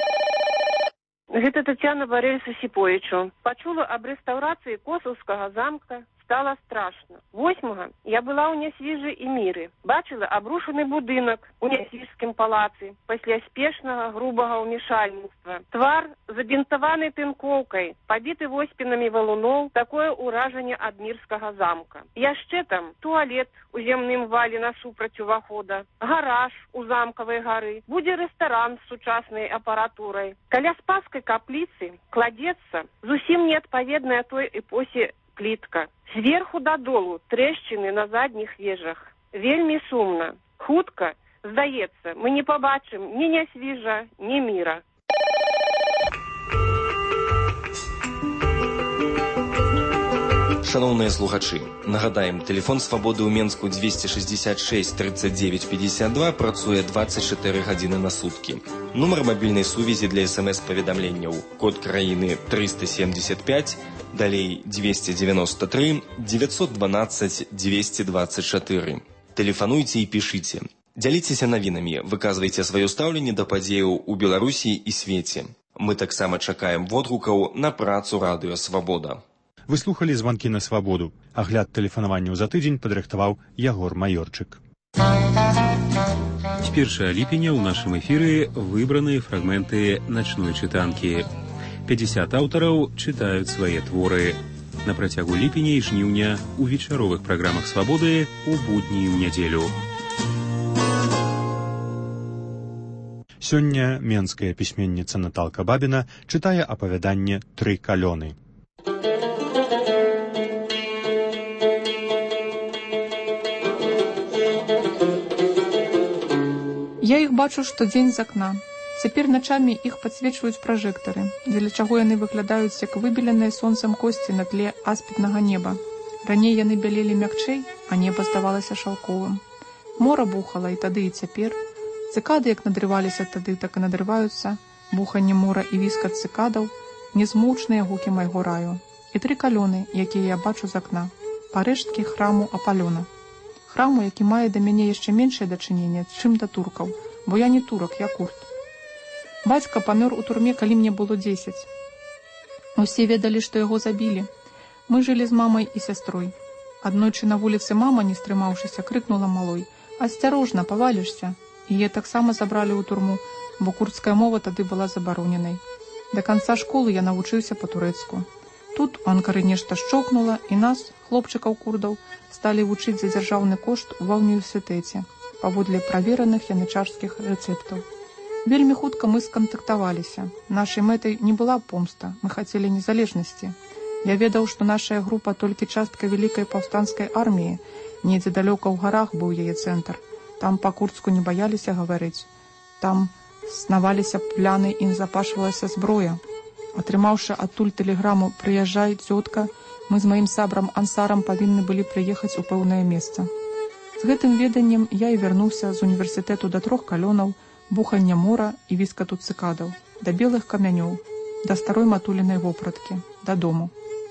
Гэта Тетяна Борельса Сіповічу. Пачула аб рэстаўрацыі Косаўскага замка, стало страшно. Восьмага я была ў Нясвіжы і Міры. Бачыла абрушаны будынак у Нясвіжскім палацы пасля спешнага грубага ўмешальніцтва. Твар забінтаваны тынкоўкай, пабіты воспінамі валуноў, такое ўражанне ад Мірскага замка. Яшчэ там туалет у земным вале насупраць увахода, гараж у замкавай гары, будзе рэстаран з сучаснай апаратурай. Каля Спаскай капліцы кладецца зусім неадпаведная той эпосе плітка. Зверху дадолу трэшчыны на задніх вежах. Вельмі сумна. Хутка, здаецца, мы не пабачым ні Нясвіжа, ні Міра. Шановныя слухачы, нагадаем, тэлефон свабоды ў Менску двести шестьдесят шесть тридцать девять пятьдесят два працуе двадцать четыре гадзіны на суткі. Нумар мабільнай сувязі для смс-паведамленняў. Код краіны триста семьдесят пять, далей двести девяносто три девятьсот двенадцать двести двадцать четыре. Тэлефануйце і пішыце. Дзяліцеся навінамі, выказвайце сваё стаўленне да падзеяў у Беларусі і свеце. Мы таксама чакаем водгукаў на працу радыё Свабода. Вы слухали звонки на свабоду. Агляд тэлефанаванняў за тыдзень падрыхтаваў Ягор Майорчык. З першага ліпеня ў нашым эфіры выбраныя фрагменты начной чытанкі. пятьдесят аўтараў чытаюць свае творы. На працягу ліпеня і жніўня у вечаровых праграмах свабоды у будні і ў нядзелю. Сёння менская пісьменніца Наталка Бабіна чытае апавяданне «Тры калёны». Я іх бачу штодзень з акна. Цяпер начамі іх падсвечваюць пражэктары, дзеля чаго яны выглядаюць як выбеленыя сонцам косці на тле аспіднага неба. Раней яны бялелі мякчэй, а неба здавалася шаўковым. Мора бухала і тады, і цяпер. Цыкады, як надрываліся тады, так і надрываюцца. Буханне мора і віскат цыкадаў — незмоўчныя гукі майго раю. І тры калёны, якія я бачу з акна. Парэшткі храму Апалёна. Храму, які мае да мяне яшчэ меншае дачыненне, чым да туркаў, бо я не турак, я курд. Бацька памёр у турме, калі мне было дзесяць. Усе ведалі, што яго забілі. Мы жылі з мамай і сястрой. Аднойчы на вуліцы мама, не стрымаўшыся, крыкнула малой: «Асцярожна, павалішся!» Яе таксама забралі ў турму, бо курдская мова тады была забароненай. Да канца школы я навучыўся па-турэцку. Тут у Анкары нешта шчокнула, і нас, хлопчыкаў-курдаў, сталі вучыць за дзяржаўны кошт ва ўніверсітэце, паводле правераных янычарскіх рэцэптаў. Вельмі хутка мы скантактаваліся. Нашай мэтай не была помста, мы хацелі незалежнасці. Я ведаў, што нашая група толькі частка вялікай паўстанцкай арміі. Недзе далёка ў гарах быў яе цэнтр. Там па-курдску не баяліся гаварыць. Там снаваліся пляны і запашвалася зброя. Атрымаўшы адтуль тэлеграму «Прыязджай, цётка», мы з маім сабрам Ансарам павінны былі прыехаць у пэўнае месца. З гэтым веданнем я і вярнуўся з універсітэту да трох калёнаў, бухання мора і віскату цыкадаў, да белых камянёў, да старой матулінай вопраткі, дадому.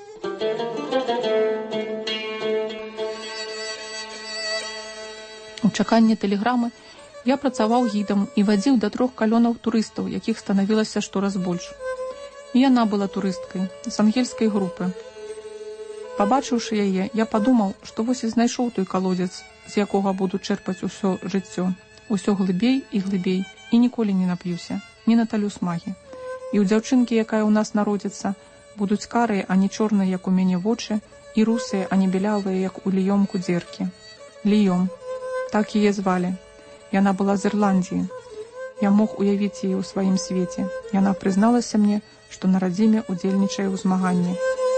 У чаканні тэлеграмы я працаваў гідам і вадзіў да трох калёнаў турыстаў, якіх станавілася штораз больш. І яна была турысткай, з ангельскай групы. Пабачыўшы яе, я падумаў, што вось і знайшоў той калодзец, з якога буду чэрпаць усё жыццё. Усё глыбей і глыбей, і ніколі не нап'юся, не наталю смагі. І ў дзяўчынкі, якая ў нас народзіцца, будуць карыя, а не чорныя, як у мяне вочы, і русыя, а не белявыя, як у Ліём кудзеркі. Ліём. Так яе звалі. Яна была з Ірландіі. Я мог уявіць яе ў сваім свеце. Яна прызналася мне, што на радзіме удзельнічае ў змаганні.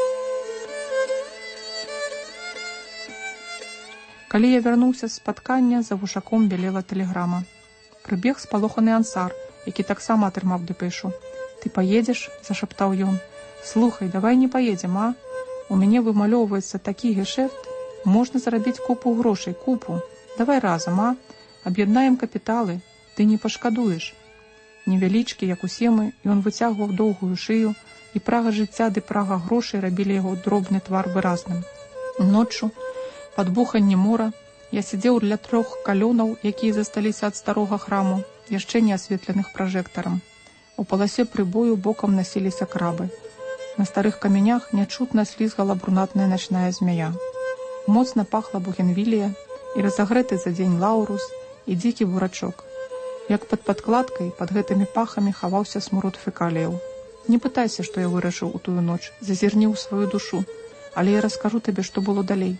Калі я вярнуўся з спаткання, за вушаком белела тэлеграма. Прыбег спалоханы Ансар, які таксама атрымаў дэпэшу. «Ты паедзеш?» – зашаптаў ён. «Слухай, давай не паедзем, а? У мяне вымалёўваецца такі гешэфт. Можна зарабіць купу грошай, купу. Давай разам, а? Аб'яднаем капіталы. Ты не пашкадуеш». Невялічкі, як усе мы, ён выцягваў доўгую шыю, і прага жыцця ды прага грошай рабілі яго дробны твар выразным. Ноччу, пад буханне мора, я сидзеў для трох калёнаў, якія засталіся ад старога храму, яшчэ не асветленых пражэктарам. У паласе прыбою бокам насіліся крабы. На старых камянях нячутна слізгала брунатная начная змяя. Моцна пахла бугенвілія і разагрэты за дзень лаурус і дзікі бурачок. Як пад падкладкай, пад гэтымі пахамі хаваўся смурод фекаліяў. Не пытайся, што я вырашыў у тую ноч, зазірні ў сваю душу, але я раскажу табе, што было далей.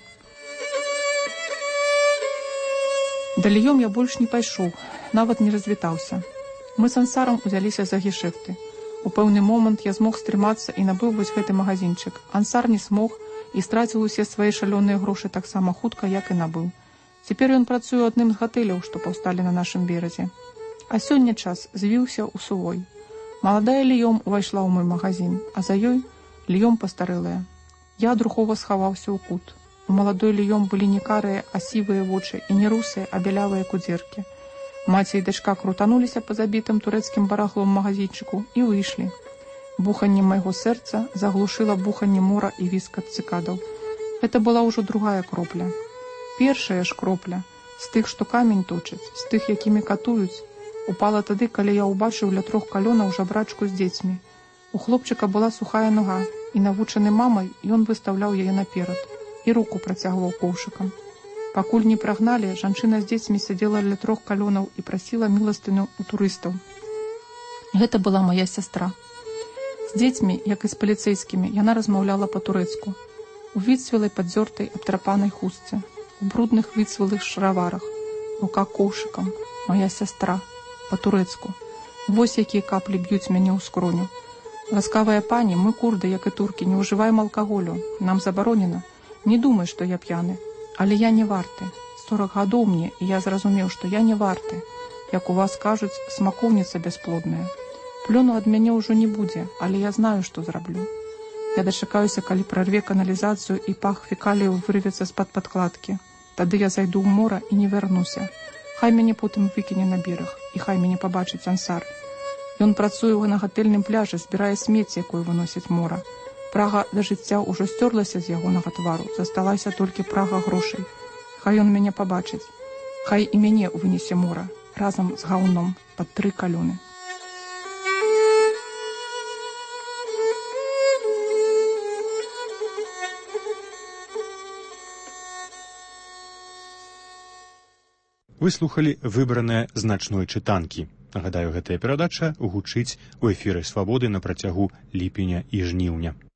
Далеём я больш не пайшоў, нават не развітаўся. Мы з Ансарам узяліся за гешэфты. У пэўны момант я змог стрымацца і набыў вось гэты магазинчык. Ансар не смог і страціў усе свае шалёныя грошы таксама хутка, як і набыў. Цяпер ён працуе ў адным з гатэляў, што паўсталі на нашым беразе. А сёння час звіўся ў сувой. Маладая Ліём увайшла ў мой магазин, а за ёй Ліём пастарэлая. Я друхова схаваўся ў кут. У маладой Ліём былі не карыя, а сівыя вочы, і не русыя, а бялявыя кудзеркі. Маці і дачка крутануліся па забітым турэцкім барахлом магазинчыку і выйшлі. Буханне майго сэрца заглушыла буханне мора і віскат цыкадаў. Гэта была ўжо другая кропля. Першая ж кропля, з тых, што камень точаць, з тых, якімі катуюць, упала тады, калі я ўбачыў ля трох калёнаў жабрачку з дзецьмі. У хлопчыка была сухая нога, і навучаны мамай ён выстаўляў яе наперад і руку працягваў коўшыкам. Пакуль не прагналі, жанчына з дзецьмі сядзела ля трох калёнаў і прасіла міластыню ў турыстаў. Гэта была моя сястра. З дзецьмі, як і з паліцэйскімі, яна размаўляла па-турэцку. У выцвелай падзёртай абтрапанай хустцы, у брудных выцвелых шараварах, рука коўшыкам, моя сястра, па-турэцку. Вось якія каплі б'юць мяне ў скроню. Ласкавая пані, мы курды, як і туркі, не ўжываем алкаголю, нам забаронена. Не думай, што я п'яны. Але я не варты. сорок гадоў мне, і я зразумеў, што я не варты. Як у вас кажуць, смакоўніца бясплодная. Плёну ад мяне ўжо не будзе, але я знаю, што зраблю. Я дачакаюся, калі прарве каналізацыю і пах фекалію вырвецца з-пад падкладкі. Тады я зайду ў мора і не вярнуся. Хай мяне потым выкіне на бераг, і хай мяне пабачыць Ансар. Ён працуе на гатэльным пляжы, збірае смецце, якое выносіць мора. Прага да жыцця ўжо сцёрлася з ягонага твару, засталася толькі прага грошай. Хай ён мяне пабачыць. Хай і мяне вынесе мора, разам з гаўном пад тры калёны. Вы слухалі выбраныя з начной чытанкі. Нагадаю, гэтая перадача гучыць у эфіры «Свабоды» на працягу ліпеня і жніўня.